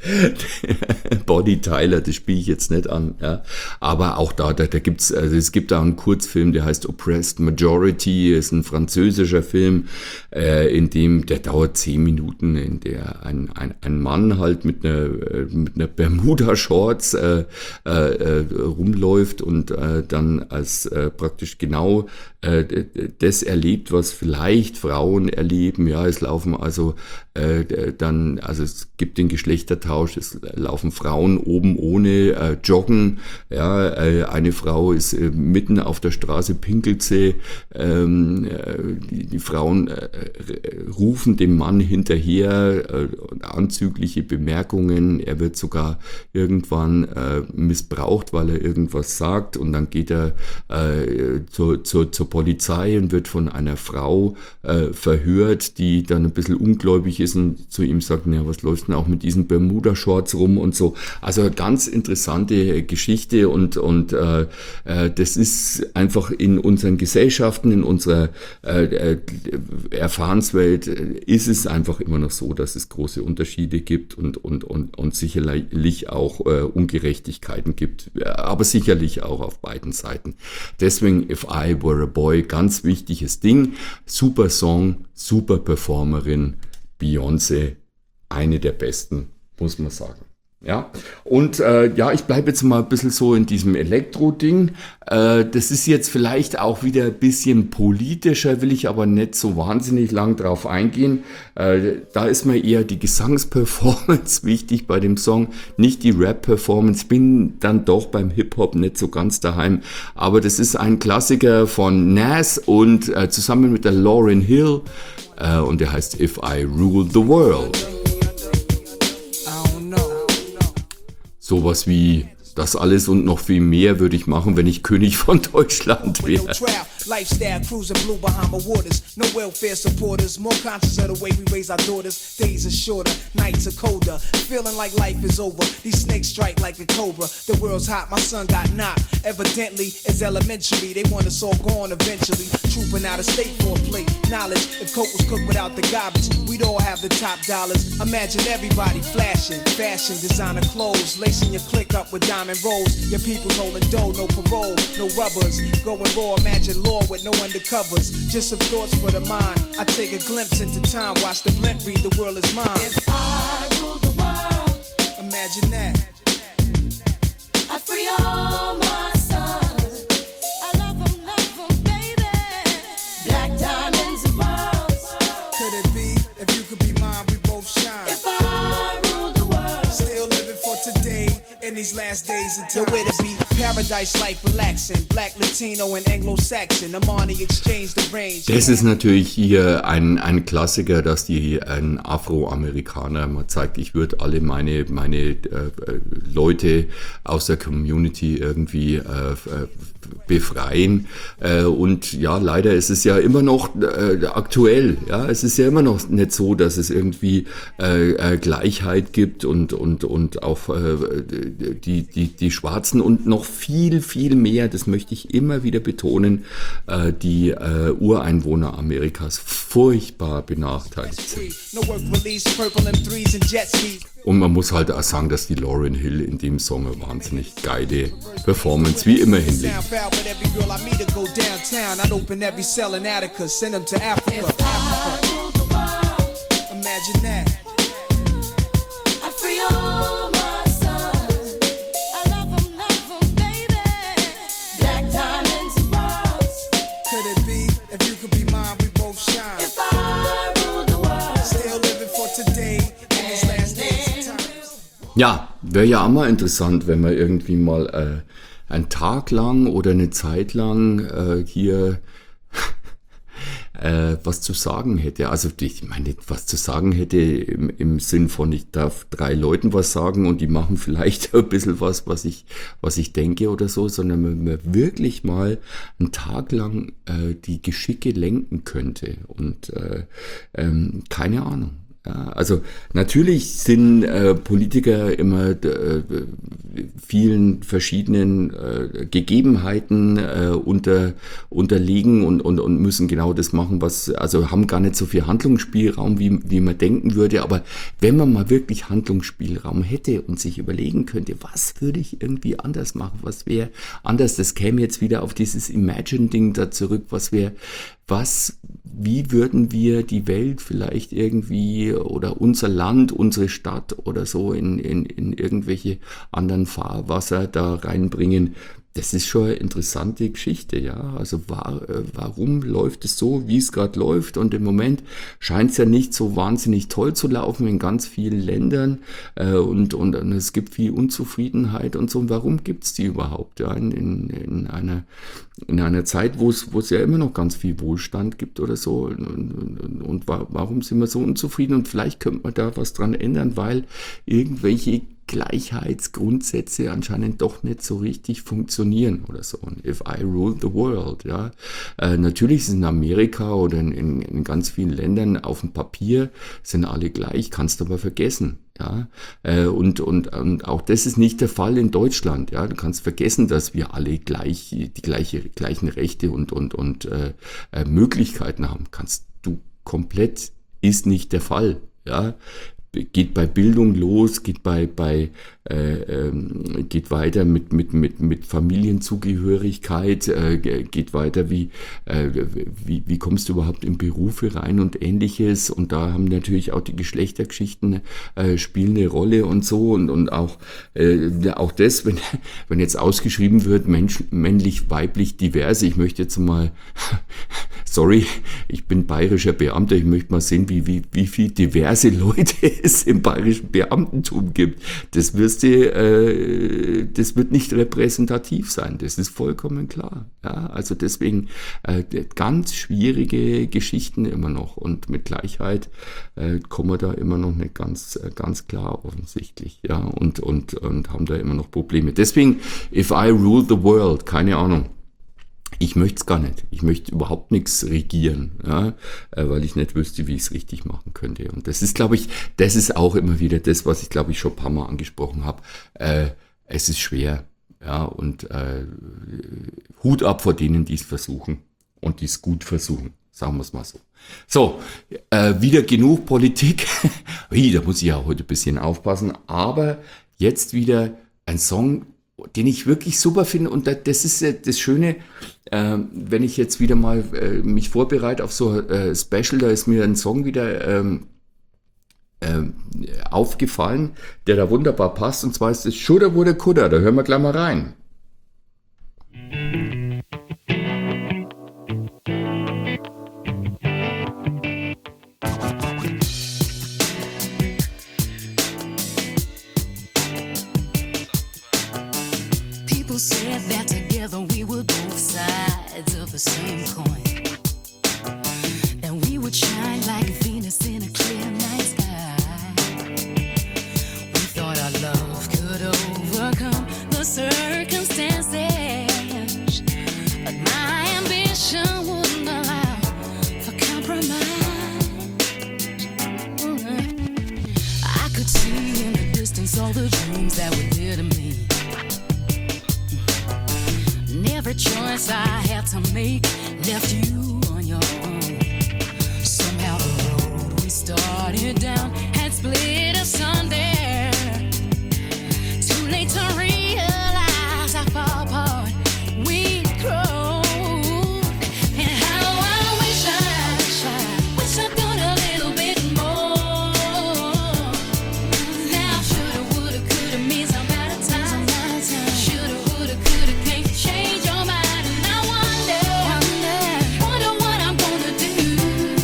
Bonnie Tyler, das spiele ich jetzt nicht an, ja. Aber auch da, da, da gibt's, also es gibt da einen Kurzfilm, der heißt Oppressed Majority, ist ein französischer Film, äh, in dem, der dauert zehn Minuten, in der ein, ein, ein Mann halt mit einer, mit einer Bermuda-Shorts äh, äh, rumläuft und äh, dann als äh, praktisch genau äh, das erlebt, was vielleicht Frauen erleben, ja, es laufen also äh, dann, also es gibt den Geschlechtertausch, es laufen Frauen oben ohne äh, joggen, ja, äh, eine Frau ist äh, mitten auf der Straße, pinkelt sie, ähm, äh, die, die Frauen äh, rufen dem Mann hinterher äh, anzügliche Bemerkungen, er wird sogar irgendwann äh, missbraucht, weil er irgendwas sagt und dann geht er äh, zur, zur, zur Polizei und wird von einer Frau äh, verhört, die dann ein bisschen ungläubig ist und zu ihm sagt, ja, was läuft denn auch mit diesen Bermuda-Shorts rum und so. Also ganz interessante Geschichte und, und äh, äh, das ist einfach in unseren Gesellschaften, in unserer äh, Erfahrenswelt ist es einfach immer noch so, dass es große Unterschiede gibt und, und, und, und sicherlich auch äh, Ungerechtigkeiten gibt, aber sicherlich auch auf beiden Seiten. Deswegen If I Were a Boy, ganz wichtiges Ding, super Song, super Performerin, Beyoncé, eine der besten, muss man sagen. Ja, und äh, ja, ich bleibe jetzt mal ein bisschen so in diesem Elektro-Ding. Äh, das ist jetzt vielleicht auch wieder ein bisschen politischer, will ich aber nicht so wahnsinnig lang drauf eingehen. Äh, da ist mir eher die Gesangsperformance wichtig bei dem Song, nicht die Rap-Performance. Bin dann doch beim Hip-Hop nicht so ganz daheim. Aber das ist ein Klassiker von Nas und äh, zusammen mit der Lauryn Hill. Äh, und der heißt If I Rule the World. Sowas wie das alles und noch viel mehr würde ich machen, wenn ich König von Deutschland wäre. Lifestyle cruising blue Bahama waters. No welfare supporters. More conscious of the way we raise our daughters. Days are shorter, nights are colder. Feeling like life is over. These snakes strike like a cobra. The world's hot, my son got knocked. Evidently, it's elementary. They want us all gone eventually. Trooping out of state for a plate. Knowledge, if coke was cooked without the garbage, we'd all have the top dollars. Imagine everybody flashing. Fashion, designer clothes. Lacing your click up with diamond rolls. Your people's holding dough, no parole, no rubbers. Going raw, imagine law with no undercovers. Just some thoughts for the mind. I take a glimpse into time. Watch the blimp read, the world is mine. If I rule the world, imagine that. I free all my sons. I love them, love them, baby. Black diamonds and pearls. Could it be, if you could be mine, we both shine. If I rule the world, still living for today. In these last days of time. Yo, where to be? Paradise life relaxing. Black, Latino and Anglo-Saxon. Armani exchange the range. Das ist natürlich hier ein, ein Klassiker, dass die ein Afroamerikaner mal zeigt, ich würde alle meine, meine äh, Leute aus der Community irgendwie äh, befreien. Äh, und ja, leider ist es ja immer noch äh, aktuell. Ja, es ist ja immer noch nicht so, dass es irgendwie äh, äh, Gleichheit gibt und, und, und auch äh, die, die, die Schwarzen und noch viel, viel mehr, das möchte ich immer wieder betonen, äh, die äh, Ureinwohner Amerikas furchtbar benachteiligt sind. Und man muss halt auch sagen, dass die Lauryn Hill in dem Song eine wahnsinnig geile Performance wie immer hinlegt. Ja, wäre ja auch mal interessant, wenn man irgendwie mal äh, einen Tag lang oder eine Zeit lang äh, hier äh, was zu sagen hätte. Also ich meine, was zu sagen hätte im, im Sinn von, ich darf drei Leuten was sagen und die machen vielleicht ein bisschen was, was ich, was ich denke oder so, sondern wenn man wirklich mal einen Tag lang äh, die Geschicke lenken könnte und äh, ähm, keine Ahnung. Ja, also natürlich sind äh, Politiker immer äh, vielen verschiedenen äh, Gegebenheiten äh, unter, unterlegen und, und, und müssen genau das machen, was, also haben gar nicht so viel Handlungsspielraum, wie, wie man denken würde. Aber wenn man mal wirklich Handlungsspielraum hätte und sich überlegen könnte, was würde ich irgendwie anders machen, was wäre anders, das käme jetzt wieder auf dieses Imagine-Ding da zurück, was wäre, was, wie würden wir die Welt vielleicht irgendwie oder unser Land, unsere Stadt oder so in, in, in irgendwelche anderen Fahrwasser da reinbringen? Das ist schon eine interessante Geschichte, ja. Also war, äh, warum läuft es so, wie es gerade läuft? Und im Moment scheint es ja nicht so wahnsinnig toll zu laufen in ganz vielen Ländern äh, und, und, und es gibt viel Unzufriedenheit und so. Und warum gibt es die überhaupt? Ja, in, in, in einer in einer Zeit, wo es wo es ja immer noch ganz viel Wohlstand gibt oder so. Und, und, und warum sind wir so unzufrieden? Und vielleicht könnte man da was dran ändern, weil irgendwelche Gleichheitsgrundsätze anscheinend doch nicht so richtig funktionieren oder so. Und if I rule the world, ja. Äh, natürlich ist es in Amerika oder in, in, in ganz vielen Ländern auf dem Papier sind alle gleich, kannst du aber vergessen. Ja, äh, und, und, und auch das ist nicht der Fall in Deutschland. Ja, du kannst vergessen, dass wir alle gleich, die gleiche, gleichen Rechte und, und, und äh, äh, Möglichkeiten haben. Kannst du komplett, ist nicht der Fall. Ja, geht bei Bildung los, geht bei, bei äh, ähm, geht weiter mit, mit, mit, mit Familienzugehörigkeit, äh, geht weiter, wie, äh, wie, wie kommst du überhaupt in Berufe rein und ähnliches. Und da haben natürlich auch die Geschlechtergeschichten äh, spielen eine Rolle und so. Und, und auch, äh, auch das, wenn, wenn jetzt ausgeschrieben wird, Mensch, männlich, weiblich, divers. Ich möchte jetzt mal, sorry, ich bin bayerischer Beamter, ich möchte mal sehen, wie, wie, wie viel diverse Leute es im bayerischen Beamtentum gibt. Das wirst du, äh, das wird nicht repräsentativ sein. Das ist vollkommen klar. Ja, also deswegen äh, ganz schwierige Geschichten immer noch. Und mit Gleichheit äh, kommen wir da immer noch nicht ganz, äh, ganz klar offensichtlich. Ja, und, und, und haben da immer noch Probleme. Deswegen, if I rule the world, keine Ahnung. Ich möchte es gar nicht. Ich möchte überhaupt nichts regieren, ja, weil ich nicht wüsste, wie ich es richtig machen könnte. Und das ist, glaube ich, das ist auch immer wieder das, was ich, glaube ich, schon ein paar Mal angesprochen habe. Äh, es ist schwer, ja, und äh, Hut ab vor denen, die es versuchen und die es gut versuchen. Sagen wir es mal so. So, äh, wieder genug Politik. Ui, da muss ich ja heute ein bisschen aufpassen. Aber jetzt wieder ein Song, den ich wirklich super finde, und das ist das Schöne, äh, wenn ich jetzt wieder mal äh, mich vorbereite auf so äh, Special, da ist mir ein Song wieder ähm, äh, aufgefallen, der da wunderbar passt, und zwar ist es Shoulda Woulda Coulda, da hören wir gleich mal rein. Said that together we were both sides of the same coin, and we would shine like Venus in a clear night sky. We thought our love could overcome the circumstances, but my ambition wouldn't allow for compromise. I could see in the distance all the dreams that were dear to me. Every choice I had to make left you on your own. Somehow the road we started down had split asunder. Too late to realize how far apart we'd grown. And how I wish I, wish I, wish I'd done a little bit more. Now shoulda, woulda, coulda means I'm out of time. Shoulda, woulda, coulda can't change your mind. And I wonder, wonder, wonder what I'm gonna do.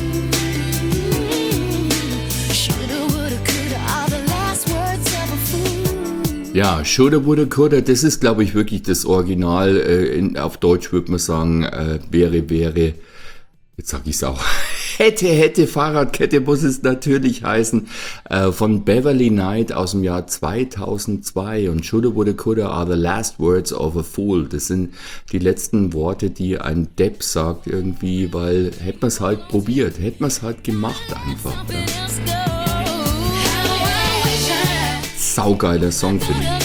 Shoulda, woulda, coulda are the last words of a fool. Ja, Shoulda Woulda Coulda, das ist, glaube ich, wirklich das Original. Äh, in, auf Deutsch würde man sagen, äh, wäre, wäre, jetzt sage ich es auch, hätte, hätte, Fahrradkette muss es natürlich heißen, äh, von Beverly Knight aus dem Jahr zweitausendzwei. Und Shoulda Woulda Coulda are the last words of a fool. Das sind die letzten Worte, die ein Depp sagt irgendwie, weil hätte man es halt probiert, hätte man es halt gemacht einfach. Ja. Let's go. saugeiler Song, finde ich.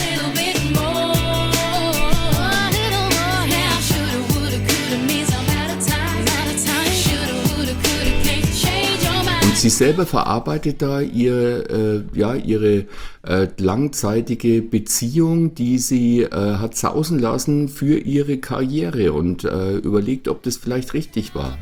Sie selber verarbeitet da ihr, äh, ja, ihre äh, langzeitige Beziehung, die sie äh, hat sausen lassen für ihre Karriere und äh, überlegt, ob das vielleicht richtig war.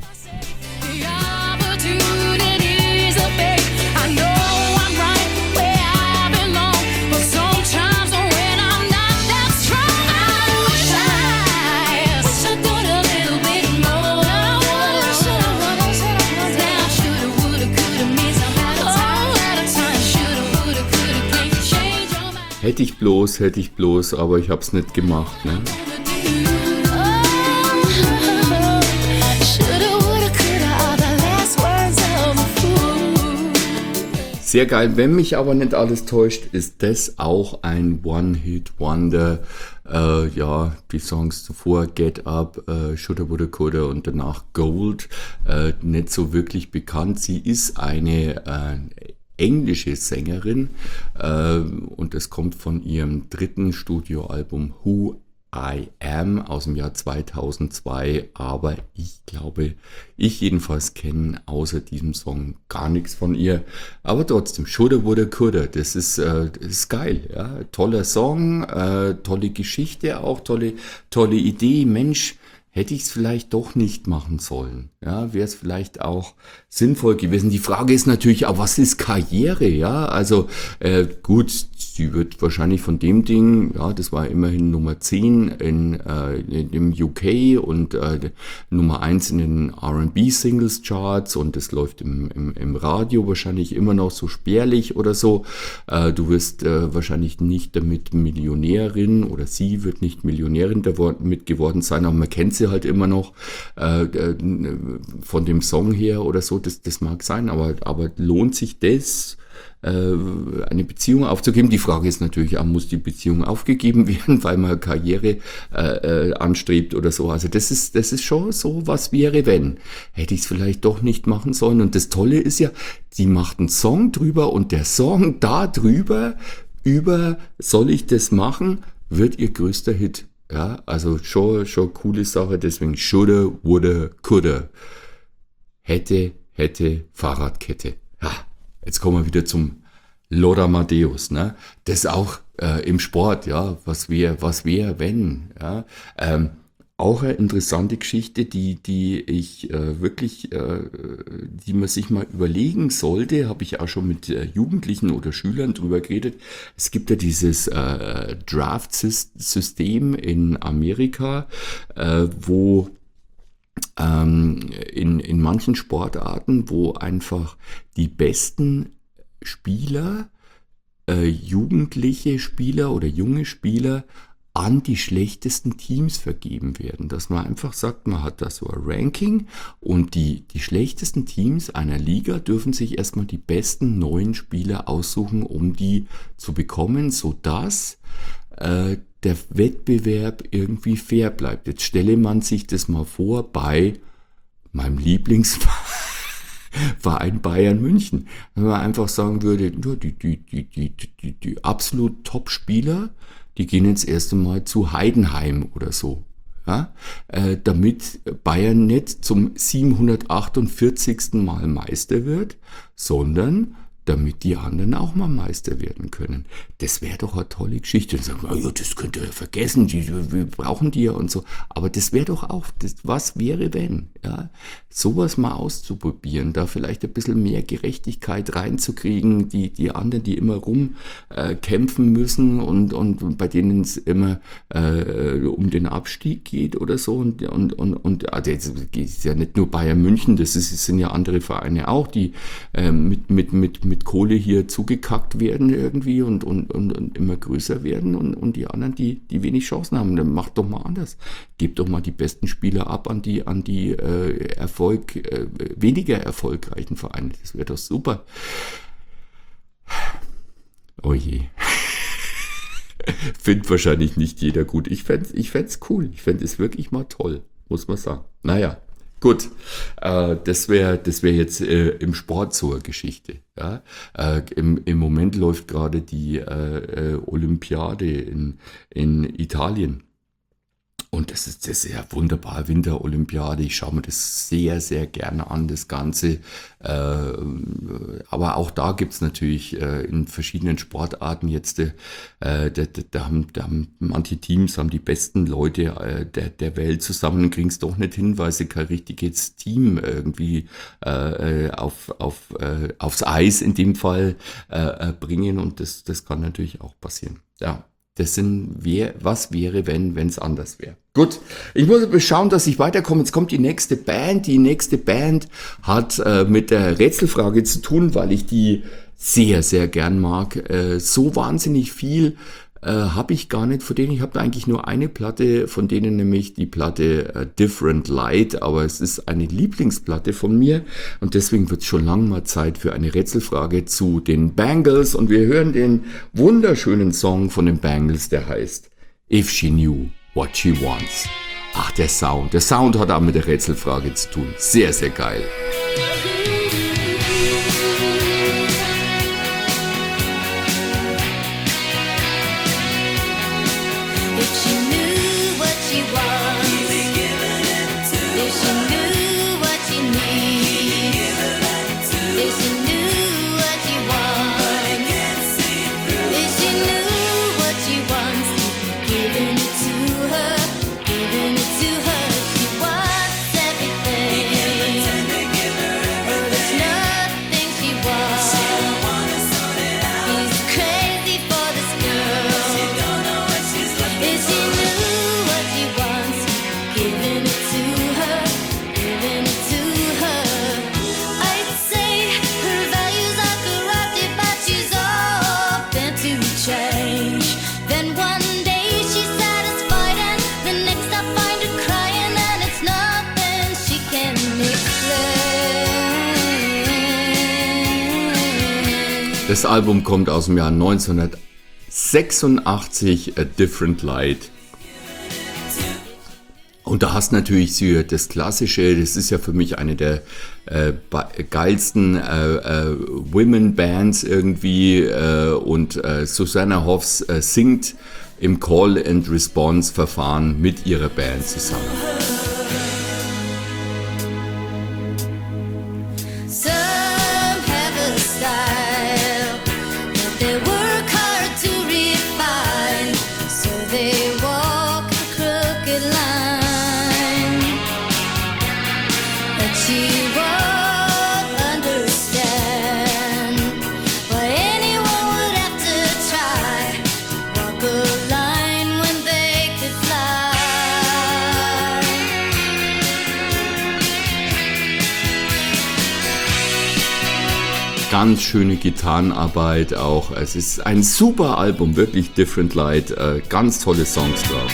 Hätte ich bloß, hätte ich bloß, aber ich hab's nicht gemacht, ne? Sehr geil. Wenn mich aber nicht alles täuscht, ist das auch ein One-Hit-Wonder. Äh, ja, die Songs zuvor, Get Up, äh, Shoulda, Woulda, Coulda und danach Gold, äh, nicht so wirklich bekannt. Sie ist eine äh, englische Sängerin äh, und das kommt von ihrem dritten Studioalbum Who I Am aus dem Jahr zweitausendzwei, aber ich glaube, ich jedenfalls kenne außer diesem Song gar nichts von ihr, aber trotzdem, Shoulda, Woulda, Coulda, das ist, äh, das ist geil, ja, toller Song, äh, tolle Geschichte auch, tolle, tolle Idee, Mensch, hätte ich es vielleicht doch nicht machen sollen. Ja, wäre es vielleicht auch sinnvoll gewesen. Die Frage ist natürlich auch, was ist Karriere? Ja, also äh, gut, sie wird wahrscheinlich von dem Ding, ja, das war immerhin Nummer zehn in, äh, in dem U K und äh, Nummer eins in den R and B Singles Charts und das läuft im, im, im Radio wahrscheinlich immer noch so spärlich oder so. Äh, du wirst äh, wahrscheinlich nicht damit Millionärin oder sie wird nicht Millionärin damit geworden sein, aber man kennt sie halt immer noch äh, von dem Song her oder so, das, das mag sein, aber, aber lohnt sich das, äh, eine Beziehung aufzugeben? Die Frage ist natürlich auch, muss die Beziehung aufgegeben werden, weil man Karriere äh, äh, anstrebt oder so, also das ist, das ist schon so, was wäre wenn, hätte ich es vielleicht doch nicht machen sollen und das Tolle ist ja, sie macht einen Song drüber und der Song da drüber, über soll ich das machen, wird ihr größter Hit. Ja, also schon, schon coole Sache, deswegen Shoulda, Woulda, Coulda. Hätte, hätte, Fahrradkette. Ja, jetzt kommen wir wieder zum Lord Amadeus, ne? Das auch äh, im Sport, ja, was wäre, was wäre, wenn, ja. Ähm, auch eine interessante Geschichte, die, die ich äh, wirklich, äh, die man sich mal überlegen sollte, habe ich auch schon mit äh, Jugendlichen oder Schülern drüber geredet. Es gibt ja dieses äh, Draft-System in Amerika, äh, wo ähm, in, in manchen Sportarten, wo einfach die besten Spieler, äh, jugendliche Spieler oder junge Spieler an die schlechtesten Teams vergeben werden. Dass man einfach sagt, man hat da so ein Ranking und die, die schlechtesten Teams einer Liga dürfen sich erstmal die besten neuen Spieler aussuchen, um die zu bekommen, sodass äh, der Wettbewerb irgendwie fair bleibt. Jetzt stelle man sich das mal vor bei meinem Lieblingsverein Bayern München. Wenn man einfach sagen würde, die, die, die, die, die, die absolut Top-Spieler, die gehen jetzt erst einmal zu Heidenheim oder so, ja, äh, damit Bayern nicht zum siebenhundertachtundvierzigsten Mal Meister wird, sondern damit die anderen auch mal Meister werden können. Das wäre doch eine tolle Geschichte. Dann sagen wir, ja, das könnt ihr vergessen, die, wir brauchen die ja und so. Aber das wäre doch auch, das, was wäre wenn? Ja? Sowas mal auszuprobieren, da vielleicht ein bisschen mehr Gerechtigkeit reinzukriegen, die, die anderen, die immer rumkämpfen äh, müssen und, und bei denen es immer äh, um den Abstieg geht oder so. Und, und, und, und also jetzt ist ja nicht nur Bayern München, das, ist, das sind ja andere Vereine auch, die äh, mit, mit, mit, mit Kohle hier zugekackt werden irgendwie und, und, und, und immer größer werden und, und die anderen, die, die wenig Chancen haben. Dann macht doch mal anders. Gebt doch mal die besten Spieler ab an die, an die äh, Erfolg, äh, weniger erfolgreichen Vereine. Das wäre doch super. Oh je. Findet wahrscheinlich nicht jeder gut. Ich fände es ich fänd's cool. Ich fände es wirklich mal toll, muss man sagen. Naja, Gut, äh, das wäre das wär jetzt äh, im Sport so eine Geschichte. Ja? Äh, im, Im Moment läuft gerade die äh, äh, Olympiade in, in Italien. Und das ist, das ist ja wunderbar, Winterolympiade. Ich schaue mir das sehr, sehr gerne an, das Ganze. Äh, aber auch da gibt's natürlich äh, in verschiedenen Sportarten jetzt, äh, da, da, da, haben, da haben manche Teams haben die besten Leute äh, der, der Welt zusammen und kriegen es doch nicht hin, weil sie kein richtiges Team irgendwie äh, auf, auf, äh, aufs Eis in dem Fall äh, bringen. Und das, das kann natürlich auch passieren. Ja. Das sind, wer, was wäre, wenn, wenn es anders wäre. Gut, ich muss aber schauen, dass ich weiterkomme. Jetzt kommt die nächste Band. Die nächste Band hat äh, mit der Rätselfrage zu tun, weil ich die sehr, sehr gern mag. Äh, so wahnsinnig viel äh, habe ich gar nicht von denen. Ich habe eigentlich nur eine Platte von denen, nämlich die Platte äh, Different Light. Aber es ist eine Lieblingsplatte von mir und deswegen wird es schon lange mal Zeit für eine Rätselfrage zu den Bangles. Und wir hören den wunderschönen Song von den Bangles, der heißt If She Knew What She Wants. Ach, der Sound. Der Sound hat auch mit der Rätselfrage zu tun. Sehr, sehr geil. Das Album kommt aus dem Jahr neunzehnhundertsechsundachtzig, A Different Light. Und da hast natürlich das Klassische, das ist ja für mich eine der äh, geilsten äh, äh, Women-Bands irgendwie. Äh, und äh, Susanna Hoffs äh, singt im Call-and-Response-Verfahren mit ihrer Band zusammen. Ganz schöne Gitarrenarbeit auch. Es ist ein super Album, wirklich Different Light. Äh, ganz tolle Songs drauf.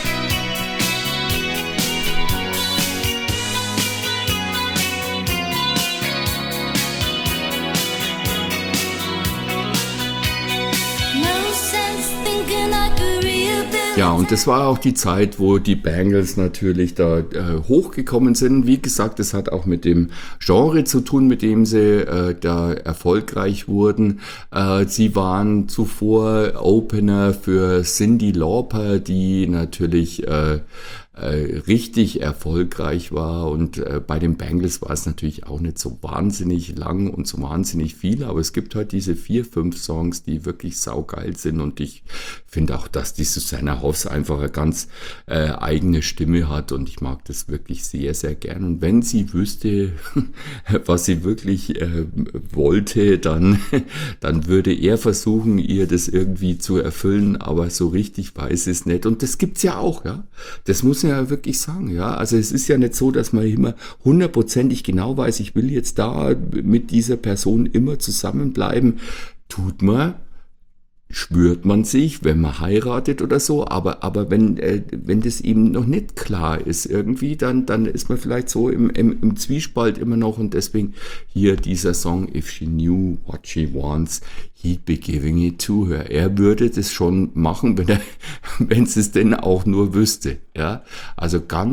Ja, und das war auch die Zeit, wo die Bangles natürlich da äh, hochgekommen sind. Wie gesagt, das hat auch mit dem Genre zu tun, mit dem sie äh, da erfolgreich wurden. Äh, sie waren zuvor Opener für Cyndi Lauper, die natürlich äh, äh, richtig erfolgreich war. Und äh, bei den Bangles war es natürlich auch nicht so wahnsinnig lang und so wahnsinnig viel. Aber es gibt halt diese vier, fünf Songs, die wirklich saugeil sind. Und ich finde auch, dass die Susanna Hoffs einfach eine ganz äh, eigene Stimme hat und ich mag das wirklich sehr, sehr gern. Und wenn sie wüsste, was sie wirklich äh, wollte, dann, dann würde er versuchen, ihr das irgendwie zu erfüllen, aber so richtig weiß es nicht. Und das gibt's ja auch, ja. Das muss man ja wirklich sagen, ja. Also es ist ja nicht so, dass man immer hundertprozentig genau weiß, ich will jetzt da mit dieser Person immer zusammenbleiben. Tut man. Schwört man sich, wenn man heiratet oder so, aber, aber wenn, äh, wenn das eben noch nicht klar ist irgendwie, dann, dann ist man vielleicht so im, im, im Zwiespalt immer noch und deswegen hier dieser Song, If She Knew What She Wants, he'd be giving it to her. Er würde das schon machen, wenn er, wenn es denn auch nur wüsste, ja. Also ganz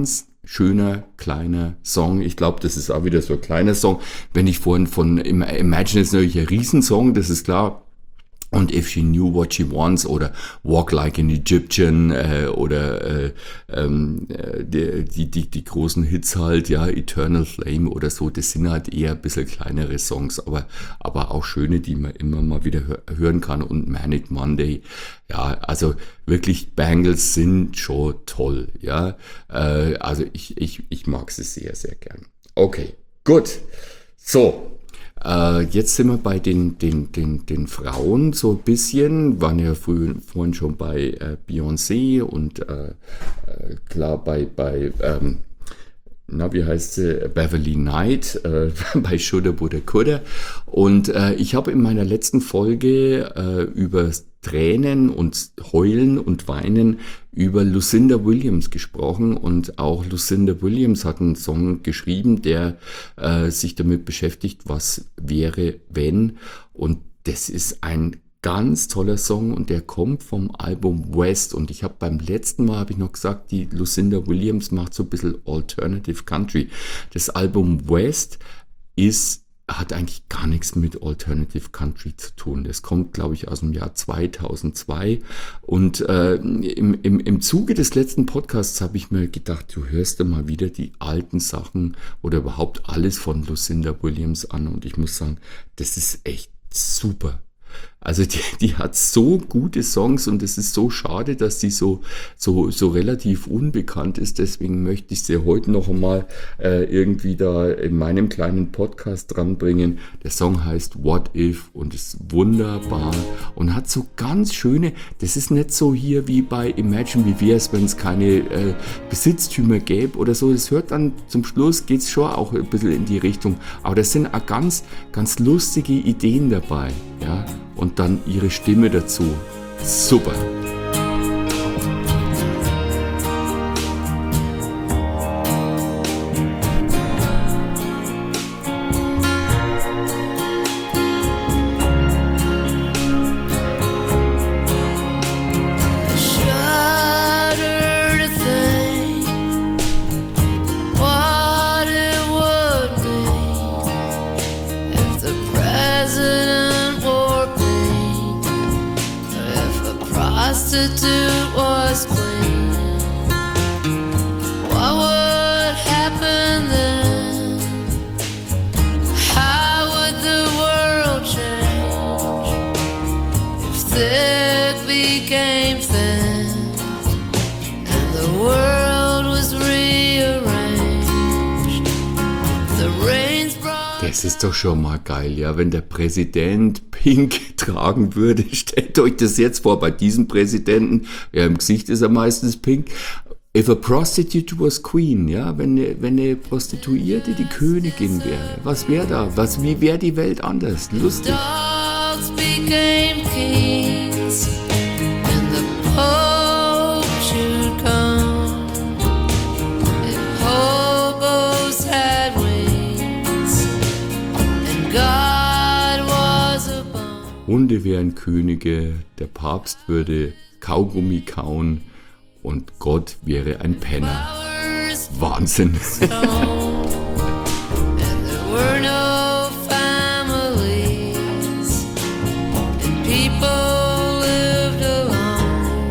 schöner, kleiner Song. Ich glaube, das ist auch wieder so ein kleiner Song. Wenn ich vorhin von Imagine ist natürlich ein Riesensong, das ist klar. Und If She Knew What She Wants oder Walk Like an Egyptian äh, oder äh, ähm, die, die, die, die großen Hits halt, ja, Eternal Flame oder so, das sind halt eher ein bisschen kleinere Songs, aber, aber auch schöne, die man immer mal wieder hör, hören kann. Und Manic Monday, ja, also wirklich Bangles sind schon toll, ja. Äh, also ich, ich, ich mag sie sehr, sehr gern. Okay, gut. So. Äh, jetzt sind wir bei den, den, den, den Frauen so ein bisschen, waren ja früh, vorhin schon bei äh, Beyoncé und äh, äh, klar bei, bei ähm, na, wie heißt sie, Beverly Knight, äh, bei Shoulda, Woulda, Coulda. Und äh, ich habe in meiner letzten Folge äh, über Tränen und Heulen und Weinen über Lucinda Williams gesprochen. Und auch Lucinda Williams hat einen Song geschrieben, der äh, sich damit beschäftigt, was wäre, wenn. Und das ist ein ganz toller Song und der kommt vom Album West. Und ich habe beim letzten Mal, habe ich noch gesagt, die Lucinda Williams macht so ein bisschen Alternative Country. Das Album West ist, hat eigentlich gar nichts mit Alternative Country zu tun. Das kommt, glaube ich, aus dem Jahr zweitausendzwei. Und äh, im, im, im Zuge des letzten Podcasts habe ich mir gedacht, du hörst dir mal wieder die alten Sachen oder überhaupt alles von Lucinda Williams an. Und ich muss sagen, das ist echt super. Also die, die hat so gute Songs und es ist so schade, dass die so, so, so relativ unbekannt ist. Deswegen möchte ich sie heute noch einmal äh, irgendwie da in meinem kleinen Podcast dranbringen. Der Song heißt What If und ist wunderbar und hat so ganz schöne, das ist nicht so hier wie bei Imagine, wie wäre es, wenn es keine äh, Besitztümer gäbe oder so. Es hört dann zum Schluss, geht es schon auch ein bisschen in die Richtung. Aber das sind auch ganz, ganz lustige Ideen dabei, ja. Und dann ihre Stimme dazu. Super. Prostitute was clean. What would happen then? How would the world change if thick became thin and the world was rearranged? The rains brought. Das ist doch schon mal geil, ja, wenn der Präsident pink tragen würde. Stellt euch das jetzt vor, bei diesem Präsidenten, ja, im Gesicht ist er meistens pink. If a prostitute was queen, ja, wenn eine, wenn eine Prostituierte die Königin wäre, was wäre da? Was, wie wäre die Welt anders? Lustig. Dogs became kings and the Pope should come and hobos had wings and God was a bum. Hunde wären Könige, der Papst würde Kaugummi kauen und Gott wäre ein Penner. Wahnsinn. And there were no families and people lived alone.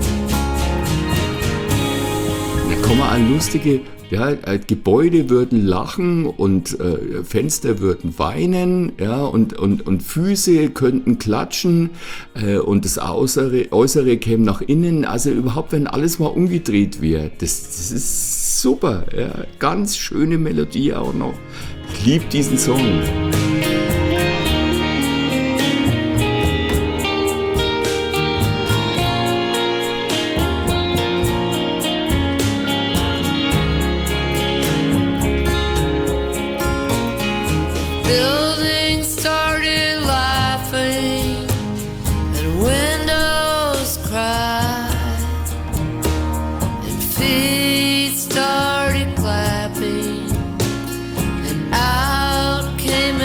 Da kommen auch lustige, ja, äh, Gebäude würden lachen und äh, Fenster würden weinen, ja, und, und, und Füße könnten klatschen äh, und das Äußere, Äußere käme nach innen. Also überhaupt, wenn alles mal umgedreht wäre, das, das ist super. Ja, ganz schöne Melodie auch noch. Ich liebe diesen Song. Buildings started laughing and windows cried and feet started clapping and out came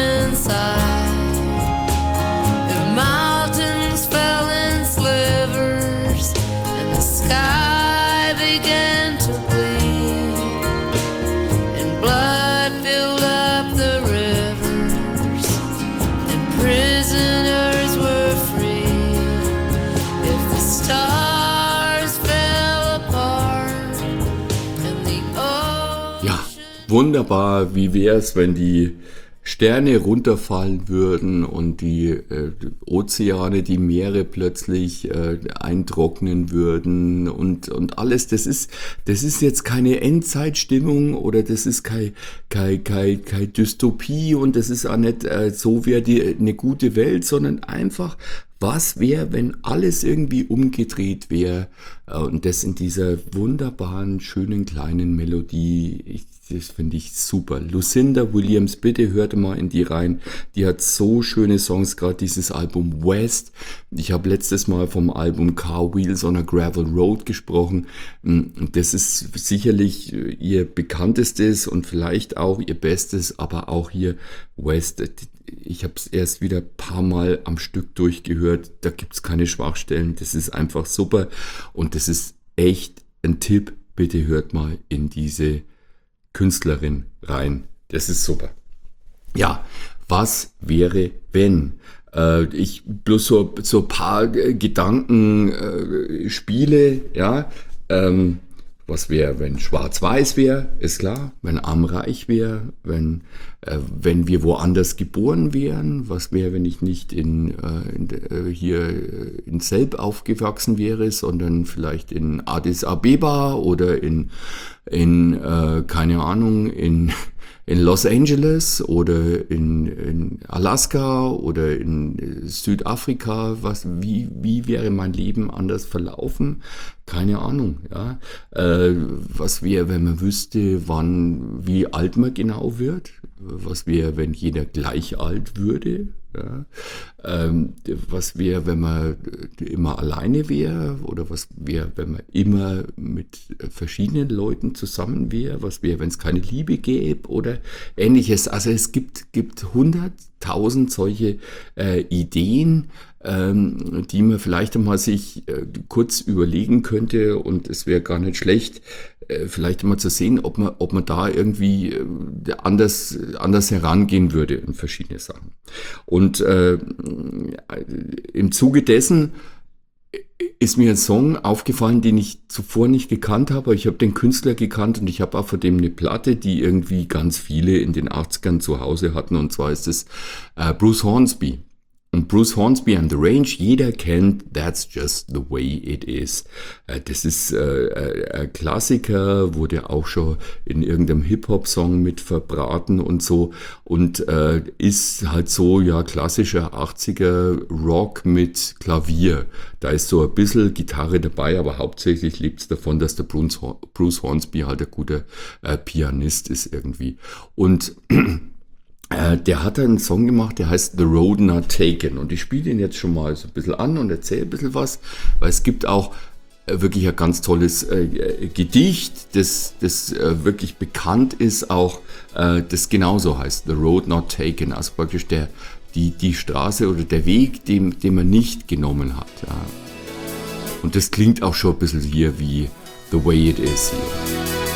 wunderbar. Wie wär's, wenn die Sterne runterfallen würden und die äh, Ozeane, die Meere plötzlich äh, eintrocknen würden und und alles. Das ist das ist jetzt keine Endzeitstimmung oder das ist keine keine keine, keine Dystopie und das ist auch nicht äh, so wäre die eine gute Welt, sondern einfach was wäre, wenn alles irgendwie umgedreht wäre und das in dieser wunderbaren, schönen kleinen Melodie. Ich, das finde ich super. Lucinda Williams, bitte hört mal in die rein. Die hat so schöne Songs, gerade dieses Album West. Ich habe letztes Mal vom Album Car Wheels on a Gravel Road gesprochen. Das ist sicherlich ihr bekanntestes und vielleicht auch ihr bestes, aber auch hier West. Ich habe es erst wieder ein paar Mal am Stück durchgehört. Da gibt es keine Schwachstellen. Das ist einfach super. Und das ist echt ein Tipp. Bitte hört mal in diese Künstlerin rein. Das ist super. Ja, was wäre, wenn? Äh, ich bloß so, so ein paar äh, Gedankenspiele, äh, ja. Ähm, was wäre, wenn schwarz-weiß wäre, ist klar. Wenn arm-reich wäre, wenn, äh, wenn wir woanders geboren wären. Was wäre, wenn ich nicht in, äh, in äh, hier in Selb aufgewachsen wäre, sondern vielleicht in Addis Abeba oder in, in äh, keine Ahnung, in, in Los Angeles oder in, in Alaska oder in Südafrika. Was, wie, wie wäre mein Leben anders verlaufen? Keine Ahnung, ja. Äh, was wäre, wenn man wüsste, wann, wie alt man genau wird? Was wäre, wenn jeder gleich alt würde? Ja. Ähm, was wäre, wenn man immer alleine wäre? Oder was wäre, wenn man immer mit verschiedenen Leuten zusammen wäre? Was wäre, wenn es keine Liebe gäbe? Oder ähnliches. Also es gibt, gibt hunderttausend solche äh, Ideen, ähm, die man vielleicht einmal sich äh, kurz überlegen könnte und es wäre gar nicht schlecht, äh, vielleicht einmal zu sehen, ob man, ob man da irgendwie äh, anders, anders herangehen würde in verschiedene Sachen. Und äh, im Zuge dessen ist mir ein Song aufgefallen, den ich zuvor nicht gekannt habe. Ich habe den Künstler gekannt und ich habe auch von dem eine Platte, die irgendwie ganz viele in den achtzigern zu Hause hatten. Und zwar ist es äh, Bruce Hornsby. Und Bruce Hornsby and the Range, jeder kennt That's Just the Way It Is. Das ist äh, ein Klassiker, wurde auch schon in irgendeinem Hip-Hop-Song mit verbraten und so. Und äh, ist halt so, ja, klassischer achtziger Rock mit Klavier. Da ist so ein bisschen Gitarre dabei, aber hauptsächlich lebt es davon, dass der Bruce, Bruce Hornsby halt ein guter äh, Pianist ist irgendwie. Und der hat einen Song gemacht, der heißt The Road Not Taken und ich spiele ihn jetzt schon mal so ein bisschen an und erzähle ein bisschen was, weil es gibt auch wirklich ein ganz tolles äh, Gedicht, das, das äh, wirklich bekannt ist, auch äh, das genauso heißt, The Road Not Taken, also praktisch der, die, die Straße oder der Weg, den, den man nicht genommen hat. Ja. Und das klingt auch schon ein bisschen hier wie The Way It Is hier.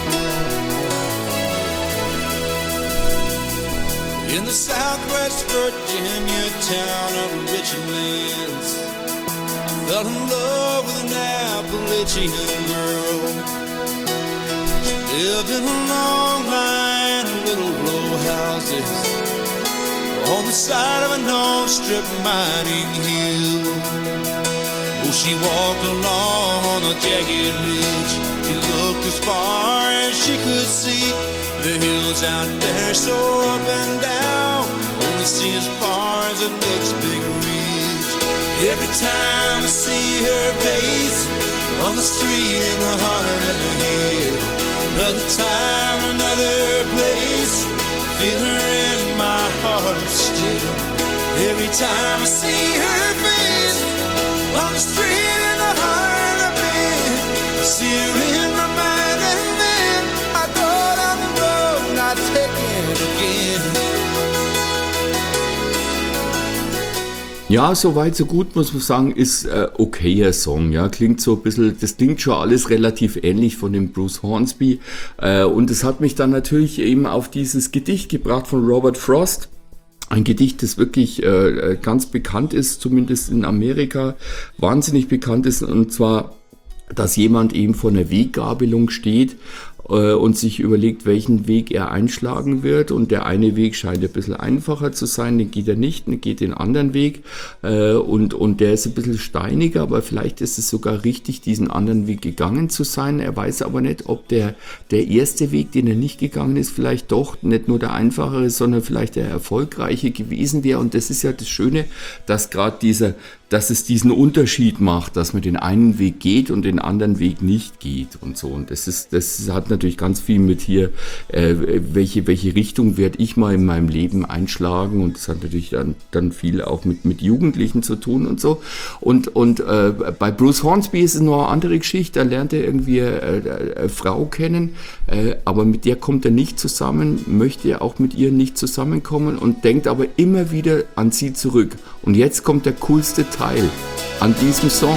In the southwest Virginia town of Richlands, I fell in love with an Appalachian girl. She lived in a long line of little row houses on the side of a non-strip mining hill. Oh, she walked along on a jagged ridge. She looked as far as she could see. The hills out there so up and down, only see as far as the next big ridge. Every time I see her face on the street in the heart of the hill, another time, another place, feel her in my heart still. Every time I see her face on the street in the heart of the hill, I see her in my mind and then I thought I would go not taking it again. Ja, soweit, so gut, muss man sagen, ist äh, okayer Song, ja, klingt so ein bisschen, das klingt schon alles relativ ähnlich von dem Bruce Hornsby äh, und es hat mich dann natürlich eben auf dieses Gedicht gebracht von Robert Frost. Ein Gedicht, das wirklich äh, ganz bekannt ist, zumindest in Amerika, wahnsinnig bekannt ist, und zwar, dass jemand eben vor einer Weggabelung steht äh, und sich überlegt, welchen Weg er einschlagen wird. Und der eine Weg scheint ein bisschen einfacher zu sein, den geht er nicht, den geht den anderen Weg. Äh, und, und der ist ein bisschen steiniger, aber vielleicht ist es sogar richtig, diesen anderen Weg gegangen zu sein. Er weiß aber nicht, ob der, der erste Weg, den er nicht gegangen ist, vielleicht doch nicht nur der einfachere, sondern vielleicht der erfolgreiche gewesen wäre. Und das ist ja das Schöne, dass gerade dieser, dass es diesen Unterschied macht, dass man den einen Weg geht und den anderen Weg nicht geht und so. Und das ist, das hat natürlich ganz viel mit hier, äh, welche, welche Richtung werde ich mal in meinem Leben einschlagen, und das hat natürlich dann, dann viel auch mit, mit Jugendlichen zu tun und so. Und, und äh, bei Bruce Hornsby ist es noch eine andere Geschichte, da lernt er irgendwie eine, eine Frau kennen, äh, aber mit der kommt er nicht zusammen, möchte auch mit ihr nicht zusammenkommen und denkt aber immer wieder an sie zurück. Und jetzt kommt der coolste Teil an diesem Song.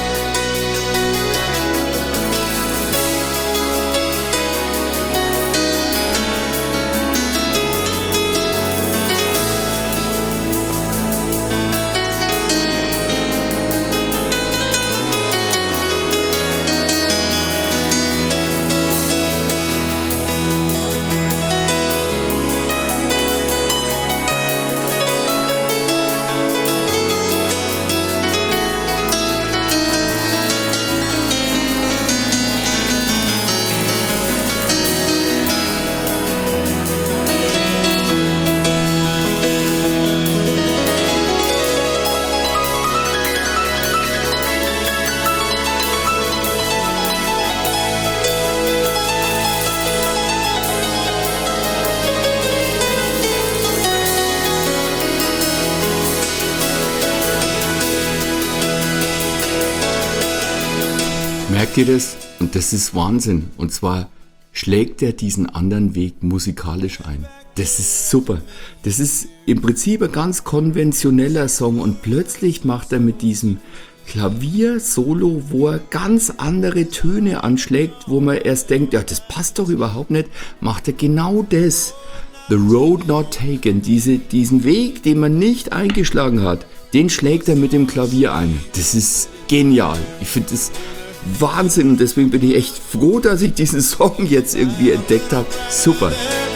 Merkt ihr das? Und das ist Wahnsinn. Und zwar schlägt er diesen anderen Weg musikalisch ein. Das ist super. Das ist im Prinzip ein ganz konventioneller Song und plötzlich macht er mit diesem Klavier-Solo, wo er ganz andere Töne anschlägt, wo man erst denkt, ja, das passt doch überhaupt nicht, macht er genau das. The Road Not Taken, diese, diesen Weg, den man nicht eingeschlagen hat, den schlägt er mit dem Klavier ein. Das ist genial. Ich finde das Wahnsinn, und deswegen bin ich echt froh, dass ich diesen Song jetzt irgendwie entdeckt habe. Super.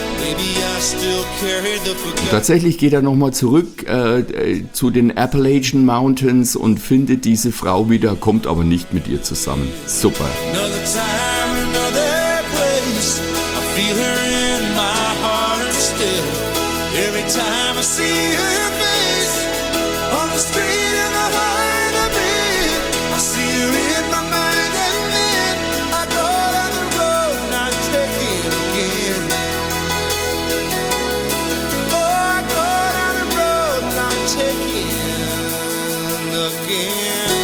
Und tatsächlich geht er nochmal zurück äh, äh, zu den Appalachian Mountains und findet diese Frau wieder, kommt aber nicht mit ihr zusammen. Super. Another time, another place. I feel her in my heart still. Every time I see her face on the street in the heart of me, I see her in my mind, and then I go down the road not taking again. Oh, I go down the road not taking again.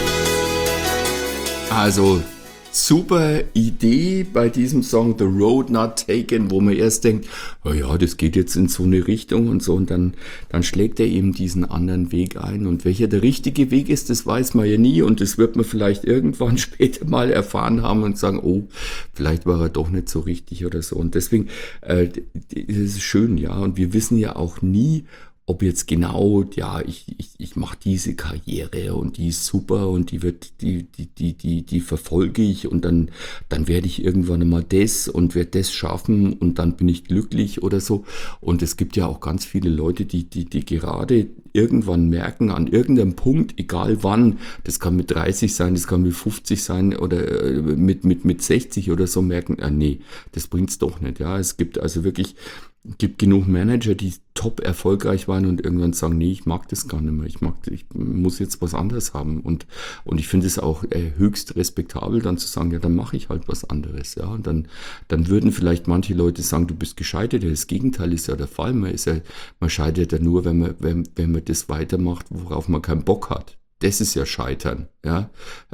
Also super Idee bei diesem Song The Road Not Taken, wo man erst denkt, oh ja, das geht jetzt in so eine Richtung und so, und dann, dann schlägt er eben diesen anderen Weg ein, und welcher der richtige Weg ist, das weiß man ja nie, und das wird man vielleicht irgendwann später mal erfahren haben und sagen, oh, vielleicht war er doch nicht so richtig oder so, und deswegen, äh, das ist schön, ja, und wir wissen ja auch nie, ob jetzt genau, ja, ich, ich, ich mache diese Karriere und die ist super und die wird, die, die, die, die, die verfolge ich, und dann, dann werde ich irgendwann einmal das und werde das schaffen und dann bin ich glücklich oder so. Und es gibt ja auch ganz viele Leute, die, die, die gerade irgendwann merken, an irgendeinem Punkt, egal wann, das kann mit dreißig sein, das kann mit fünfzig sein oder äh, mit, mit, mit sechzig oder so, merken, ah, nee, das bringt's doch nicht. Ja, es gibt also wirklich, gibt genug Manager, die top erfolgreich waren und irgendwann sagen, nee, ich mag das gar nicht mehr, ich mag, ich muss jetzt was anderes haben, und und ich finde es auch äh, höchst respektabel, dann zu sagen, ja, dann mache ich halt was anderes, ja, und dann dann würden vielleicht manche Leute sagen, du bist gescheitert. Das Gegenteil ist ja der Fall, man ist ja, man scheitert ja nur, wenn man wenn, wenn man das weitermacht, worauf man keinen Bock hat. Das ist ja Scheitern, ja.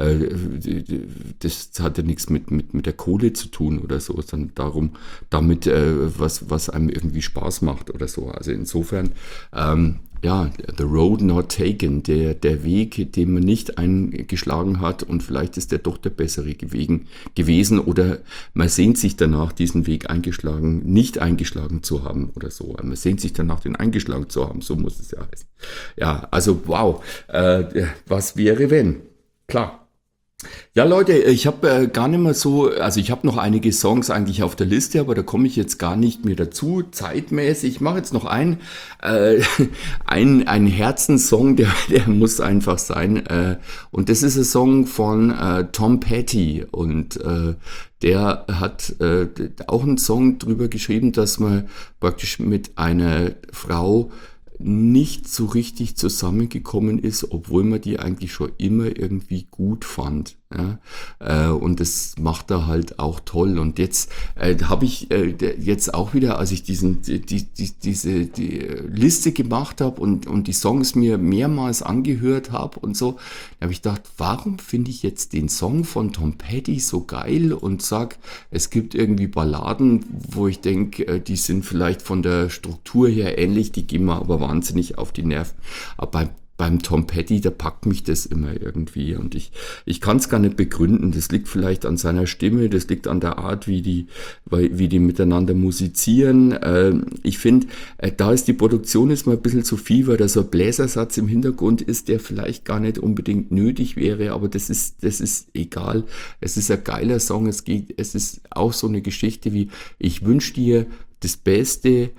Das hat ja nichts mit, mit, mit der Kohle zu tun oder so, sondern darum, damit, was, was einem irgendwie Spaß macht oder so. Also insofern, ähm, ja, the road not taken, der, der Weg, den man nicht eingeschlagen hat, und vielleicht ist der doch der bessere gewegen, gewesen, oder man sehnt sich danach, diesen Weg eingeschlagen, nicht eingeschlagen zu haben oder so. Man sehnt sich danach, den eingeschlagen zu haben, so muss es ja heißen. Ja, also wow, äh, was wäre wenn? Klar. Ja, Leute, ich habe äh, gar nicht mehr so, also ich habe noch einige Songs eigentlich auf der Liste, aber da komme ich jetzt gar nicht mehr dazu, zeitmäßig. Ich mache jetzt noch einen, äh, ein, ein Herzenssong, der, der muss einfach sein. Äh, und das ist ein Song von äh, Tom Petty und äh, der hat äh, auch einen Song drüber geschrieben, dass man praktisch mit einer Frau nicht so richtig zusammengekommen ist, obwohl man die eigentlich schon immer irgendwie gut fand. Ja? Äh, und das macht er halt auch toll. Und jetzt äh, habe ich äh, jetzt auch wieder, als ich diesen die, die, diese die Liste gemacht habe und, und die Songs mir mehrmals angehört habe und so, da habe ich gedacht, warum finde ich jetzt den Song von Tom Petty so geil und sag, es gibt irgendwie Balladen, wo ich denke, äh, die sind vielleicht von der Struktur her ähnlich, die gehen mir aber wahnsinnig auf die Nerven. Aber beim Beim Tom Petty, da packt mich das immer irgendwie und ich, ich kann es gar nicht begründen. Das liegt vielleicht an seiner Stimme, das liegt an der Art, wie die, wie die miteinander musizieren. Ich finde, da ist die Produktion ist mal ein bisschen zu viel, weil da so ein Bläsersatz im Hintergrund ist, der vielleicht gar nicht unbedingt nötig wäre, aber das ist, das ist egal. Es ist ein geiler Song, es geht, es ist auch so eine Geschichte wie, ich wünsche dir das Beste,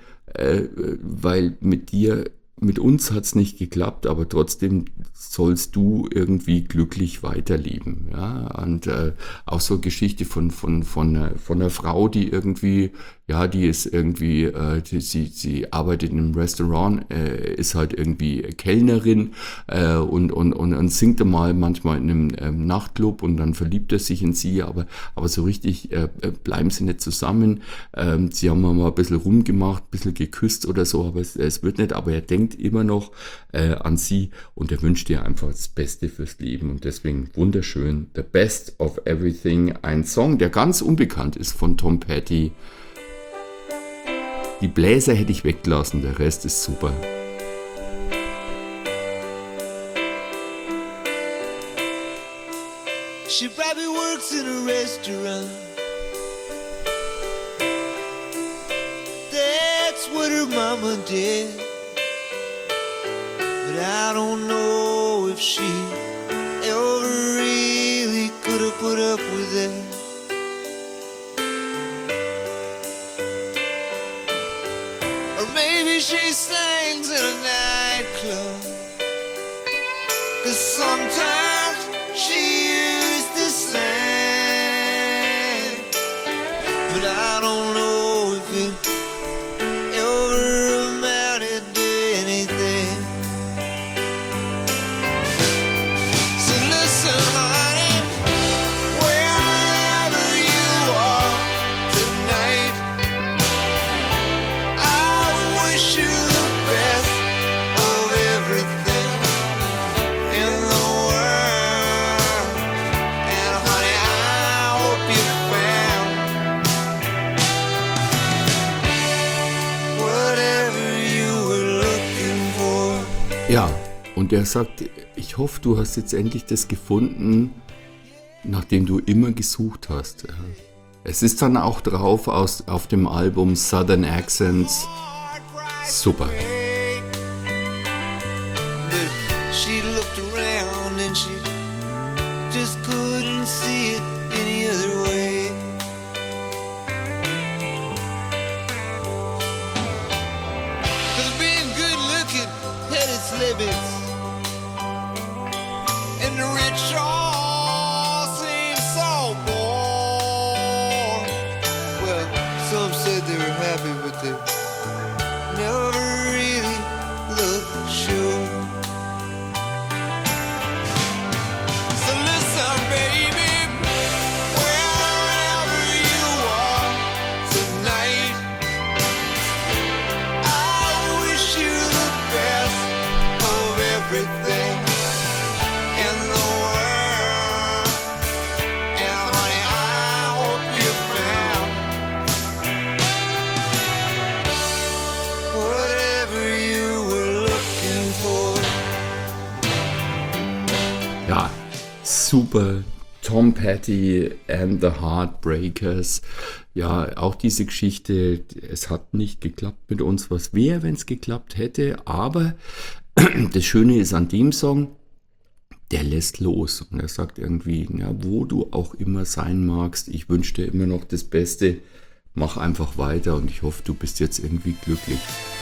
weil mit dir Mit uns hat's nicht geklappt, aber trotzdem sollst du irgendwie glücklich weiterleben. Ja? Und äh, auch so eine Geschichte von, von, von, einer, von einer Frau, die irgendwie, ja, die ist irgendwie, äh, die, sie, sie arbeitet in einem Restaurant, äh, ist halt irgendwie Kellnerin äh, und, und, und, und singt mal manchmal in einem ähm, Nachtclub und dann verliebt er sich in sie, aber, aber so richtig äh, bleiben sie nicht zusammen. Ähm, sie haben mal ein bisschen rumgemacht, ein bisschen geküsst oder so, aber es, es wird nicht, aber er denkt immer noch äh, an sie und er wünscht ihr einfach das Beste fürs Leben und deswegen wunderschön. The Best of Everything, ein Song, der ganz unbekannt ist von Tom Petty. Die Bläser hätte ich weggelassen, der Rest ist super. She probably works in a restaurant. That's what her mama did. But I don't know if she ever really could have put up with it. Or maybe she sings in a nightclub. 'Cause sometimes she used to sing. But I don't know if it ever amounted to anything. So listen, honey, wherever you are tonight, I wish you the best of everything in the world. And honey, I hope you found whatever you were looking for. Ja, und er sagt, ich hoffe, du hast jetzt endlich das gefunden, nachdem du immer gesucht hast. Ja. Es ist dann auch drauf aus, auf dem Album Southern Accents. Super. But she looked around and she just couldn't see it any other way. 'Cause being good looking had its limits, and the rich all seem so bored. Well, some said they were happy, but they never really looked sure. So listen, baby, wherever you are tonight, I wish you the best of everything in the world. And honey, I hope you found whatever you were looking for. Ja, super. Tom Petty and the Heartbreakers. Ja, auch diese Geschichte, es hat nicht geklappt mit uns. Was wäre, wenn es geklappt hätte? Aber das Schöne ist an dem Song, der lässt los und er sagt irgendwie, ja, wo du auch immer sein magst, ich wünsche dir immer noch das Beste, mach einfach weiter und ich hoffe, du bist jetzt irgendwie glücklich.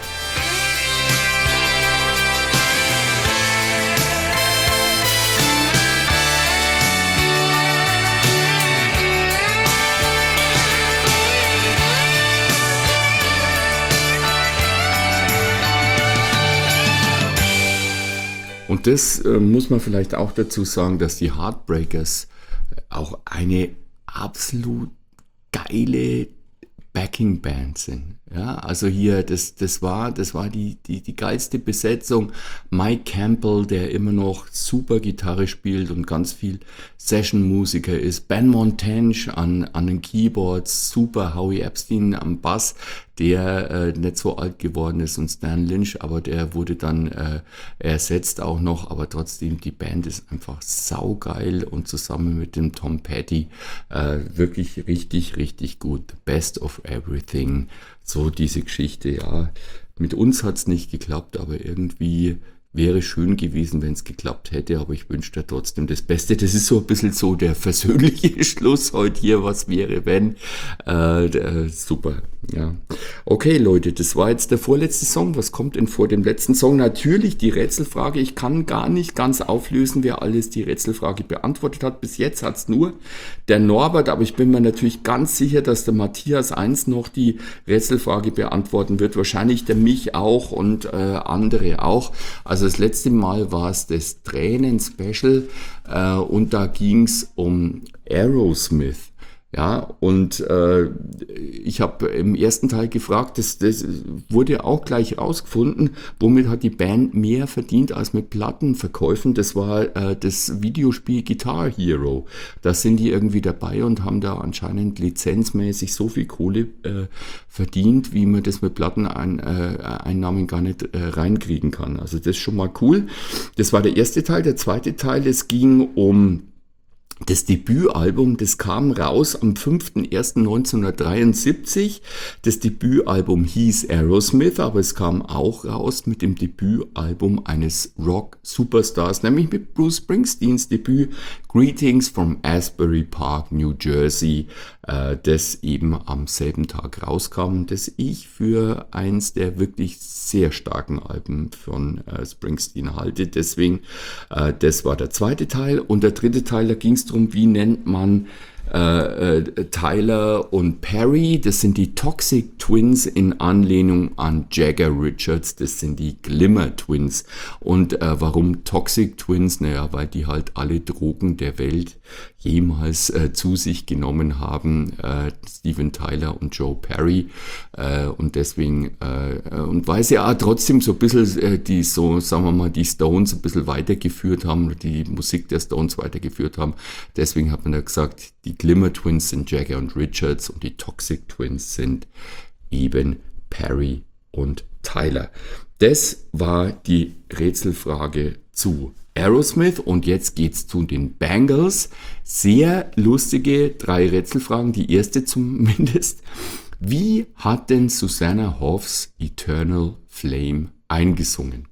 Und das äh, muss man vielleicht auch dazu sagen, dass die Heartbreakers auch eine absolut geile Backing-Band sind. Ja, also hier, das, das war, das war die, die, die geilste Besetzung. Mike Campbell, der immer noch super Gitarre spielt und ganz viel Session-Musiker ist. Ben Montage an, an den Keyboards, super. Howie Epstein am Bass, der äh, nicht so alt geworden ist, und Stan Lynch, aber der wurde dann äh, ersetzt auch noch, aber trotzdem, die Band ist einfach saugeil und zusammen mit dem Tom Petty äh, wirklich richtig, richtig gut. Best of everything. So diese Geschichte, ja. Mit uns hat's nicht geklappt, aber irgendwie wäre schön gewesen, wenn es geklappt hätte, aber ich wünsche dir trotzdem das Beste. Das ist so ein bisschen so der versöhnliche Schluss heute hier, was wäre, wenn. Äh, äh, super, ja. Okay, Leute, das war jetzt der vorletzte Song. Was kommt denn vor dem letzten Song? Natürlich die Rätselfrage. Ich kann gar nicht ganz auflösen, wer alles die Rätselfrage beantwortet hat. Bis jetzt hat's nur der Norbert, aber ich bin mir natürlich ganz sicher, dass der Matthias eins noch die Rätselfrage beantworten wird. Wahrscheinlich der mich auch und äh, andere auch. Also das letzte Mal war es das Tränen-Special äh, und da ging es um Aerosmith. Ja, und äh, ich habe im ersten Teil gefragt, das, das wurde auch gleich rausgefunden, womit hat die Band mehr verdient als mit Plattenverkäufen. Das war äh, das Videospiel Guitar Hero. Da sind die irgendwie dabei und haben da anscheinend lizenzmäßig so viel Kohle äh, verdient, wie man das mit Platteneinnahmen gar nicht äh, reinkriegen kann. Also das ist schon mal cool. Das war der erste Teil. Der zweite Teil, es ging um das Debütalbum, das kam raus am fünfter erster neunzehnhundertdreiundsiebzig. Das Debütalbum hieß Aerosmith, aber es kam auch raus mit dem Debütalbum eines Rock-Superstars, nämlich mit Bruce Springsteens Debüt Greetings from Asbury Park, New Jersey, äh, das eben am selben Tag rauskam, das ich für eins der wirklich sehr starken Alben von äh, Springsteen halte. Deswegen, äh, das war der zweite Teil. Und der dritte Teil, da ging es darum, wie nennt man äh, äh, Tyler und Perry. Das sind die Toxic Twins in Anlehnung an Jagger Richards. Das sind die Glimmer Twins. Und äh, warum Toxic Twins? Naja, weil die halt alle Drogen der Welt jemals äh, zu sich genommen haben, äh, Steven Tyler und Joe Perry, äh, und deswegen äh, und weil sie ja trotzdem so ein bisschen äh, die, so sagen wir mal, die Stones ein bisschen weitergeführt haben, die Musik der Stones weitergeführt haben, deswegen hat man ja gesagt, die Glimmer Twins sind Jagger und Richards und die Toxic Twins sind eben Perry und Tyler. Das war die Rätselfrage zu Aerosmith und jetzt geht's zu den Bangles. Sehr lustige drei Rätselfragen, die erste zumindest. Wie hat denn Susanna Hoffs Eternal Flame eingesungen?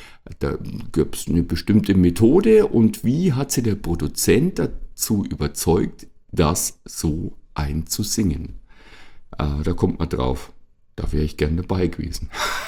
Da gab es eine bestimmte Methode und wie hat sie der Produzent dazu überzeugt, das so einzusingen? Äh, da kommt man drauf. Da wäre ich gern dabei gewesen.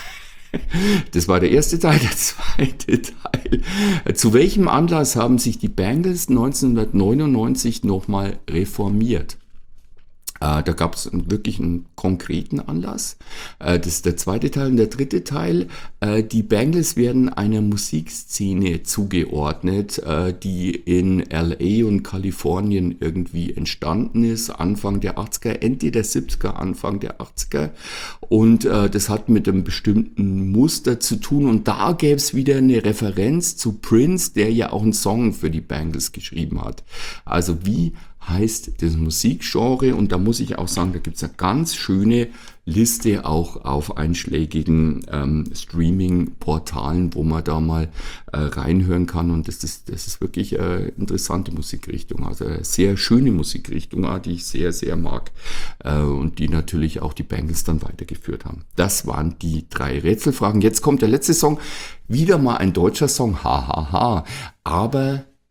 Das war der erste Teil. Der zweite Teil. Zu welchem Anlass haben sich die Bangles neunzehnhundertneunundneunzig nochmal reformiert? Äh, da gab es wirklich einen konkreten Anlass. Äh, das ist der zweite Teil. Und der dritte Teil, äh, die Bangles werden einer Musikszene zugeordnet, äh, die in L A und Kalifornien irgendwie entstanden ist, Anfang der achtziger, Ende der siebziger, Anfang der achtziger. Und äh, das hat mit einem bestimmten Muster zu tun. Und da gäbe es wieder eine Referenz zu Prince, der ja auch einen Song für die Bangles geschrieben hat. Also wie heißt das Musikgenre? Und da muss ich auch sagen, da gibt es eine ganz schöne Liste auch auf einschlägigen ähm, Streaming-Portalen, wo man da mal äh, reinhören kann. Und das ist, das ist wirklich äh, interessante Musikrichtung, also eine sehr schöne Musikrichtung, die ich sehr, sehr mag äh, und die natürlich auch die Bangles dann weitergeführt haben. Das waren die drei Rätselfragen. Jetzt kommt der letzte Song, wieder mal ein deutscher Song, hahaha, aber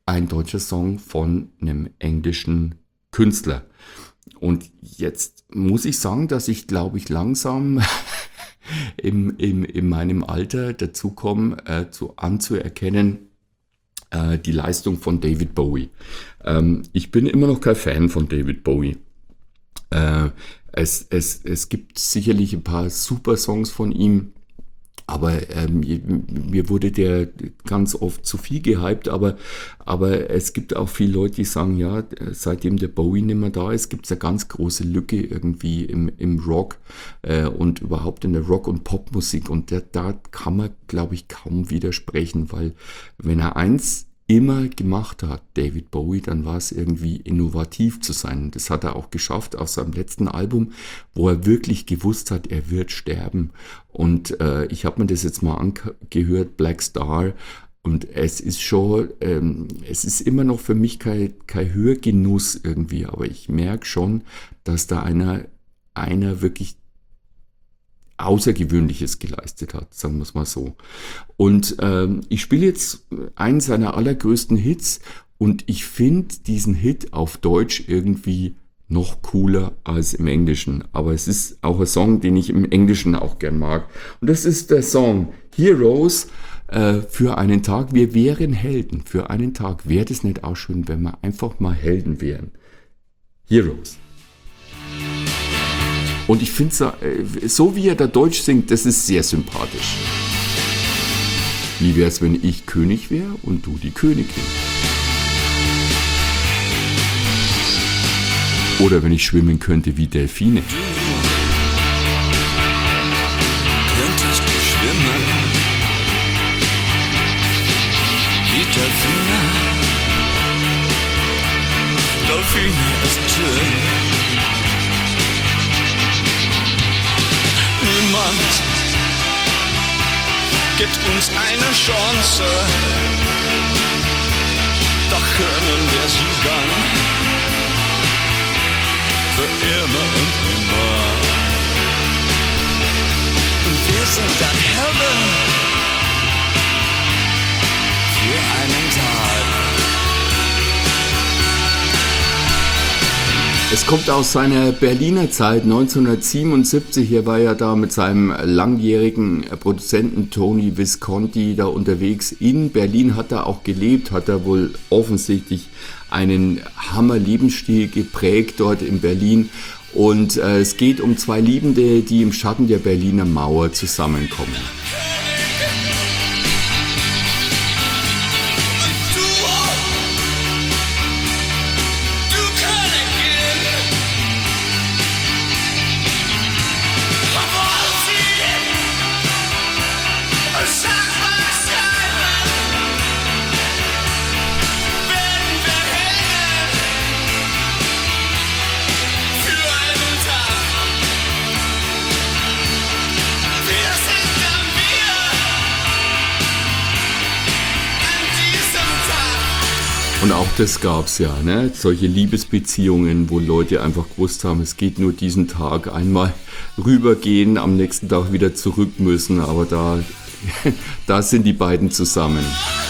ein deutscher Song von einem englischen Künstler. Und jetzt muss ich sagen, dass ich, glaube ich, langsam im, im, in meinem Alter dazu komme, äh, zu, anzuerkennen, äh, die Leistung von David Bowie. Ähm, ich bin immer noch kein Fan von David Bowie. Äh, es, es, es gibt sicherlich ein paar super Songs von ihm, aber ähm, mir wurde der ganz oft zu viel gehypt, aber, aber es gibt auch viele Leute, die sagen, ja, seitdem der Bowie nicht mehr da ist, gibt es eine ganz große Lücke irgendwie im, im Rock äh, und überhaupt in der Rock- und Popmusik, und der, da kann man, glaube ich, kaum widersprechen, weil wenn er eins immer gemacht hat, David Bowie, dann war es irgendwie innovativ zu sein. Das hat er auch geschafft auf seinem letzten Album, wo er wirklich gewusst hat, er wird sterben. Und äh, ich habe mir das jetzt mal angehört, Black Star, und es ist schon, ähm, es ist immer noch für mich kein, kein Hörgenuss irgendwie, aber ich merke schon, dass da einer, einer wirklich Außergewöhnliches geleistet hat, sagen wir es mal so. Und ähm, ich spiele jetzt einen seiner allergrößten Hits, und ich finde diesen Hit auf Deutsch irgendwie noch cooler als im Englischen. Aber es ist auch ein Song, den ich im Englischen auch gern mag. Und das ist der Song Heroes äh, für einen Tag. Wir wären Helden für einen Tag. Wäre das nicht auch schön, wenn wir einfach mal Helden wären? Heroes. Und ich finde, so wie er da Deutsch singt, das ist sehr sympathisch. Wie wäre es, wenn ich König wäre und du die Königin? Oder wenn ich schwimmen könnte wie Delfine? Könntest du schwimmen wie Delfine? Delfine ist schön. Niemand gibt uns eine Chance, doch können wir sie dann für immer und immer. Und wir sind dann Helden für einen Tag. Es kommt aus seiner Berliner Zeit neunzehnhundertsiebenundsiebzig. Er war ja da mit seinem langjährigen Produzenten Tony Visconti da unterwegs. In Berlin hat er auch gelebt, hat er wohl offensichtlich einen Hammer-Lebensstil geprägt dort in Berlin. Und äh, es geht um zwei Liebende, die im Schatten der Berliner Mauer zusammenkommen. Und auch das gab's ja, ne? Solche Liebesbeziehungen, wo Leute einfach gewusst haben, es geht nur diesen Tag, einmal rübergehen, am nächsten Tag wieder zurück müssen, aber da, da sind die beiden zusammen.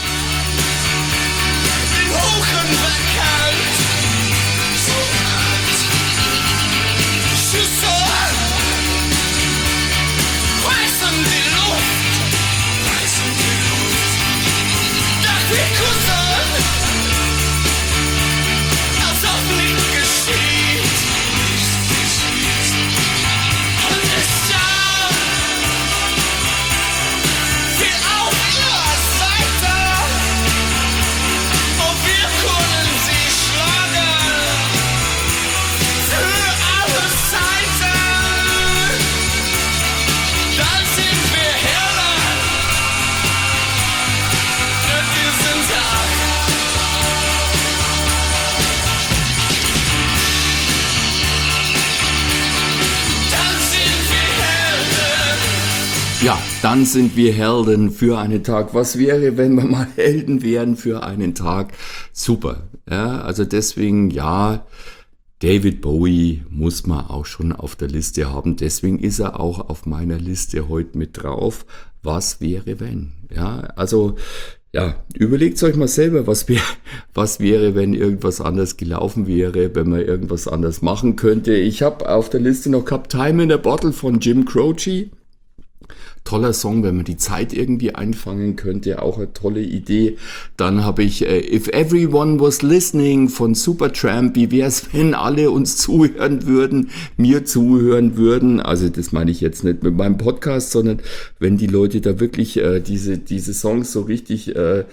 Ja, dann sind wir Helden für einen Tag. Was wäre, wenn wir mal Helden wären für einen Tag? Super. Ja, also deswegen, ja, David Bowie muss man auch schon auf der Liste haben. Deswegen ist er auch auf meiner Liste heute mit drauf. Was wäre, wenn? Ja, also Ja, überlegt euch mal selber, was, wär, was wäre, wenn irgendwas anders gelaufen wäre, wenn man irgendwas anders machen könnte. Ich habe auf der Liste noch gehabt Time in a Bottle von Jim Croce. Toller Song, wenn man die Zeit irgendwie einfangen könnte, auch eine tolle Idee. Dann habe ich äh, If Everyone Was Listening von Supertramp. Wie wäre es, wenn alle uns zuhören würden, mir zuhören würden? Also das meine ich jetzt nicht mit meinem Podcast, sondern wenn die Leute da wirklich äh, diese diese Songs so richtig äh,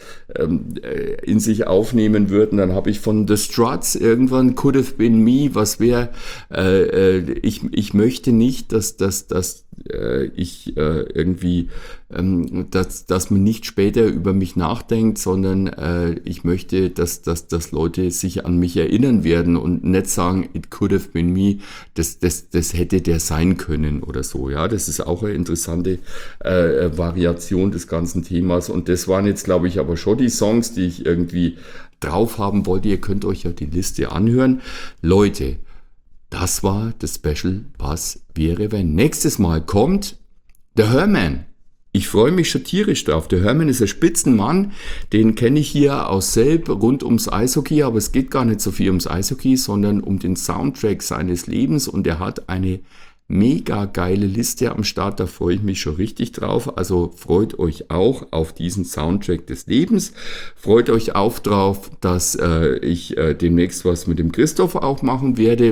äh, in sich aufnehmen würden. Dann habe ich von The Struts irgendwann Could Have Been Me. Was wäre, äh, äh, ich, ich möchte nicht, dass, dass, dass äh, ich äh, irgendwie, ähm, dass, dass man nicht später über mich nachdenkt, sondern äh, ich möchte, dass, dass, dass Leute sich an mich erinnern werden und nicht sagen, it could have been me, das, das, das hätte der sein können oder so. Ja, das ist auch eine interessante äh, Variation des ganzen Themas und das waren jetzt, glaube ich, aber schon die Songs, die ich irgendwie drauf haben wollte. Ihr könnt euch ja die Liste anhören. Leute, das war das Special Was wäre wenn. Nächstes Mal kommt The Herman. Ich freue mich schon tierisch drauf. Der Herman ist ein Spitzenmann, den kenne ich hier aus Selb rund ums Eishockey, aber es geht gar nicht so viel ums Eishockey, sondern um den Soundtrack seines Lebens und er hat eine mega geile Liste am Start, da freue ich mich schon richtig drauf. Also freut euch auch auf diesen Soundtrack des Lebens. Freut euch auch drauf, dass äh, ich äh, demnächst was mit dem Christoph auch machen werde.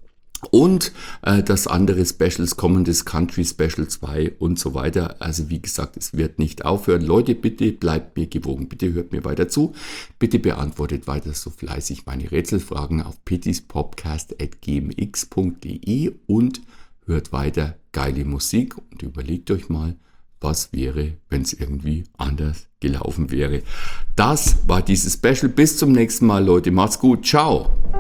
Und äh, dass andere Specials kommen, das Country Special zwei und so weiter. Also wie gesagt, es wird nicht aufhören. Leute, bitte bleibt mir gewogen. Bitte hört mir weiter zu. Bitte beantwortet weiter so fleißig meine Rätselfragen auf pittispodcast at g m x punkt d e und hört weiter geile Musik und überlegt euch mal, was wäre, wenn es irgendwie anders gelaufen wäre. Das war dieses Special. Bis zum nächsten Mal, Leute. Macht's gut. Ciao.